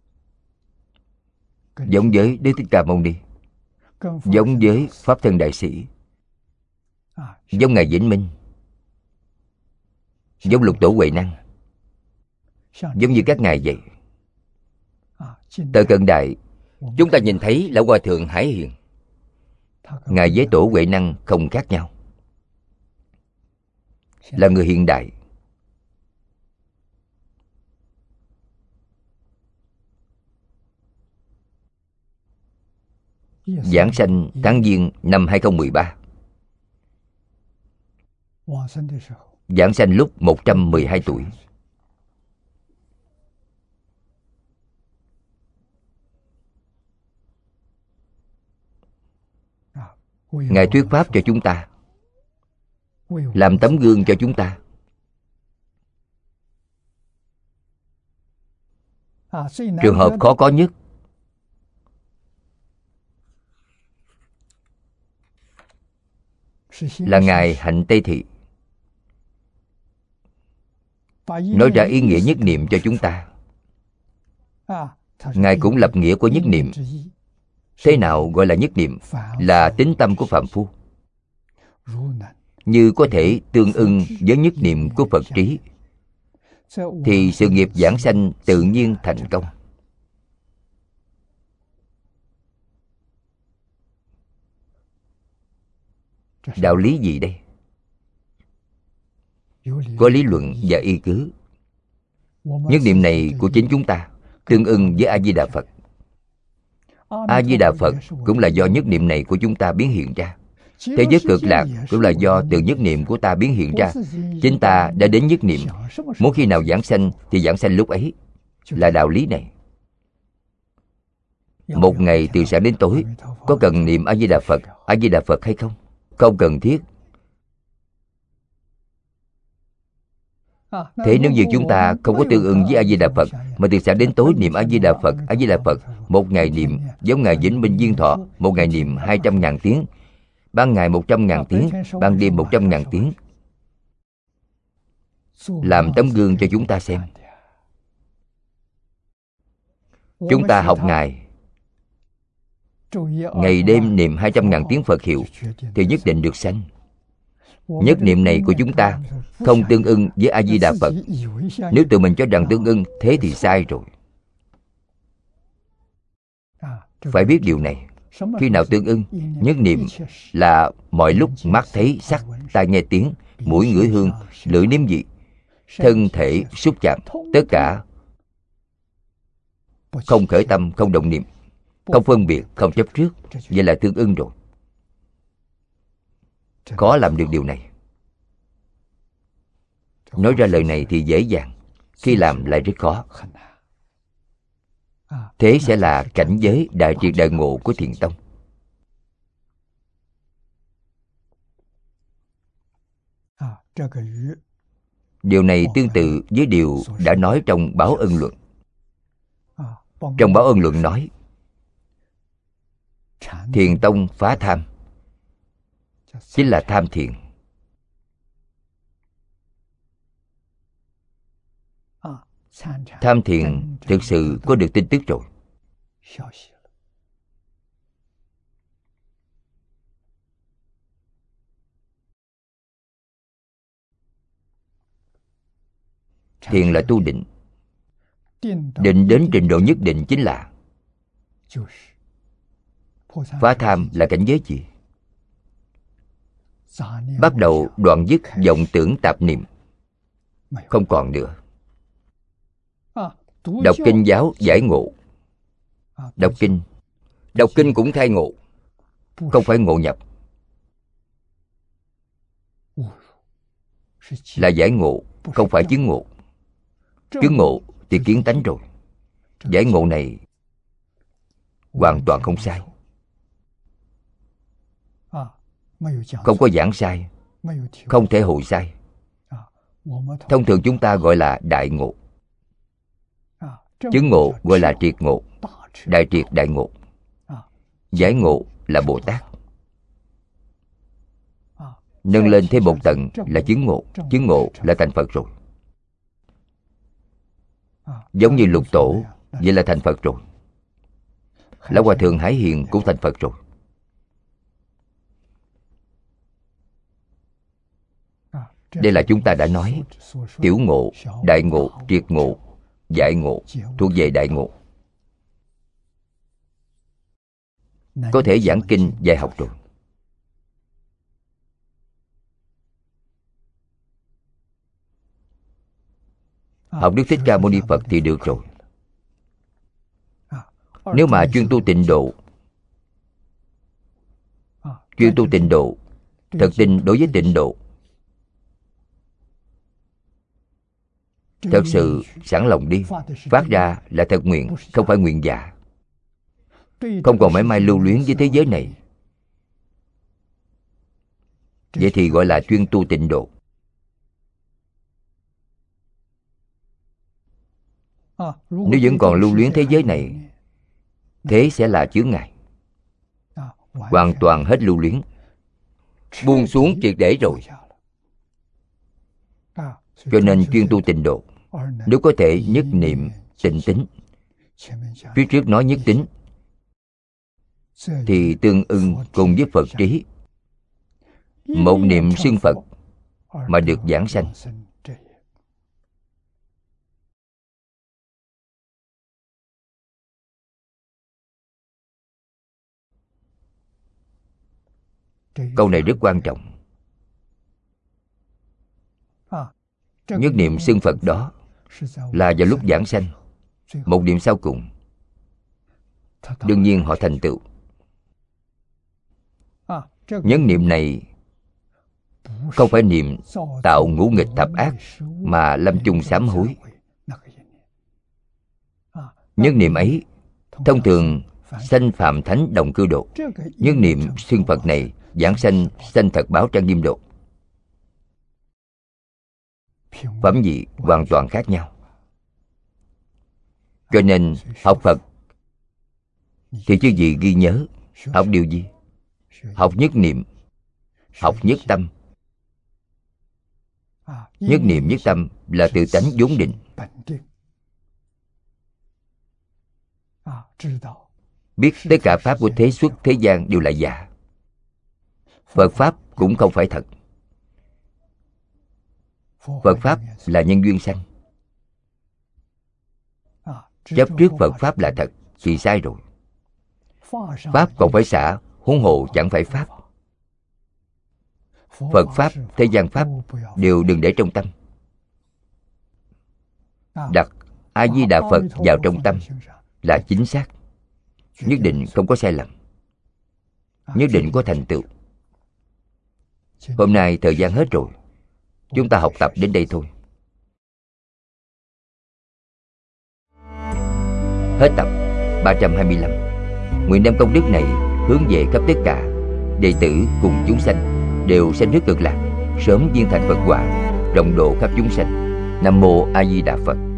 [SPEAKER 1] Giống với Đức Thích Ca Mâu Ni, giống với Pháp Thân Đại Sĩ, giống Ngài Vĩnh Minh, giống Lục Tổ Huệ Năng, giống như các ngài vậy. Từ cận đại, chúng ta nhìn thấy Lão Hòa Thượng Hải Hiền, ngài với Tổ Huệ Năng không khác nhau, là người hiện đại. Giảng sanh tháng Giêng năm hai không một ba. Giảng sanh lúc một trăm mười hai tuổi. Ngài thuyết pháp cho chúng ta, làm tấm gương cho chúng ta. Trường hợp khó có nhất là Ngài hạnh Tây Thị, nói ra ý nghĩa nhất niệm cho chúng ta. Ngài cũng lập nghĩa của nhất niệm. Thế nào gọi là nhất niệm? Là tính tâm của phàm phu, như có thể tương ưng với nhất niệm của Phật trí, thì sự nghiệp giảng sanh tự nhiên thành công. Đạo lý gì đây? Có lý luận và y cứ. Nhất niệm này của chính chúng ta tương ưng với A-di-đà Phật. A-di-đà Phật cũng là do nhất niệm này của chúng ta biến hiện ra. Thế giới cực lạc cũng là do từ nhất niệm của ta biến hiện ra. Chính ta đã đến nhất niệm, muốn khi nào giảng sanh thì giảng sanh lúc ấy. Là đạo lý này. Một ngày từ sáng đến tối có cần niệm A-di-đà Phật, A-di-đà Phật hay không? Không cần thiết. Thế nếu như chúng ta không có tương ưng với A-di-đà Phật mà từ sáng đến tối niệm A-di-đà Phật, A-di-đà Phật, một ngày niệm giống ngày Vĩnh Minh Viên Thọ, một ngày niệm hai trăm ngàn tiếng, ban ngày một trăm ngàn tiếng, ban đêm một trăm ngàn tiếng, làm tấm gương cho chúng ta xem. Chúng ta học Ngài ngày đêm niệm hai trăm ngàn tiếng Phật hiệu thì nhất định được sanh. Nhất niệm này của chúng ta không tương ưng với A-di-đà Phật. Nếu tự mình cho rằng tương ưng, thế thì sai rồi. Phải biết điều này. Khi nào tương ưng? Nhất niệm là mọi lúc mắt thấy sắc, tai nghe tiếng, mũi ngửi hương, lưỡi nếm vị, thân thể xúc chạm, tất cả không khởi tâm, không động niệm, không phân biệt, không chấp trước. Vậy là tương ưng rồi. Khó làm được điều này. Nói ra lời này thì dễ dàng, khi làm lại rất khó. Thế sẽ là cảnh giới đại triệt đại ngộ của Thiền Tông. Điều này tương tự với điều đã nói trong Báo Ân Luận. Trong Báo Ân Luận nói Thiền Tông phá tham chính là tham thiền. Tham thiền thực sự có được tin tức rồi. Thiền là tu định. Định đến trình độ nhất định chính là phá tham. Là cảnh giới gì? Bắt đầu đoạn dứt vọng tưởng tạp niệm, không còn nữa. Đọc kinh giáo giải ngộ. Đọc kinh Đọc kinh cũng khai ngộ, không phải ngộ nhập. Là giải ngộ, không phải chứng ngộ. Chứng ngộ thì kiến tánh rồi. Giải ngộ này hoàn toàn không sai. Không có giảng sai, không thể hội sai. Thông thường chúng ta gọi là đại ngộ. Chứng ngộ gọi là triệt ngộ, đại triệt đại ngộ. Giải ngộ là Bồ Tát. Nâng lên thêm một tầng là chứng ngộ. Chứng ngộ là thành Phật rồi. Giống như Lục Tổ, vậy là thành Phật rồi. Lão Hòa Thượng Hải Hiền cũng thành Phật rồi. Đây là chúng ta đã nói tiểu ngộ, đại ngộ, triệt ngộ, giải ngộ thuộc về đại ngộ. Có thể giảng kinh, dạy học rồi. Học Đức Thích Ca Mâu Ni Phật thì được rồi. Nếu mà chuyên tu tịnh độ, chuyên tu tịnh độ, thật tình đối với tịnh độ, thật sự sẵn lòng đi, phát ra là thật nguyện, không phải nguyện dạ. Không còn mãi mai lưu luyến với thế giới này, vậy thì gọi là chuyên tu tịnh độ. Nếu vẫn còn lưu luyến thế giới này, thế sẽ là chướng ngại. Hoàn toàn hết lưu luyến, buông xuống triệt để rồi. Cho nên chuyên tu tịnh độ. Nếu có thể nhất niệm tịnh tính, phía trước nói nhất tính, thì tương ưng cùng với Phật trí. Một niệm xưng Phật mà được giảng sanh. Câu này rất quan trọng. Nhất niệm xưng Phật đó là vào lúc giảng sanh, một niệm sau cùng. Đương nhiên họ thành tựu. Nhân niệm này không phải niệm tạo ngũ nghịch thập ác mà lâm chung sám hối. Nhân niệm ấy thông thường sanh phạm thánh đồng cư độ. Nhân niệm xưng Phật này giảng sanh sanh thật báo trang nghiêm độ. Phẩm vị hoàn toàn khác nhau. Cho nên học Phật thì chư vị ghi nhớ, học điều gì? Học nhất niệm, học nhất tâm. Nhất niệm nhất tâm là tự tánh vốn định. Biết tất cả pháp của thế xuất thế gian đều là giả. Phật pháp cũng không phải thật. Phật pháp là nhân duyên sanh. Chấp trước Phật pháp là thật thì sai rồi. Pháp còn phải xả, huống hồ chẳng phải pháp. Phật pháp, thế gian pháp đều đừng để trong tâm. Đặt A Di Đà Phật vào trong tâm là chính xác. Nhất định không có sai lầm. Nhất định có thành tựu. Hôm nay thời gian hết rồi, chúng ta học tập đến đây thôi. Hết tập ba trăm hai mươi lăm. Nguyện đem công đức này hướng về khắp tất cả đệ tử cùng chúng sanh đều sanh nước Cực Lạc, sớm viên thành Phật quả, rộng độ khắp chúng sanh. Nam mô A Di Đà Phật.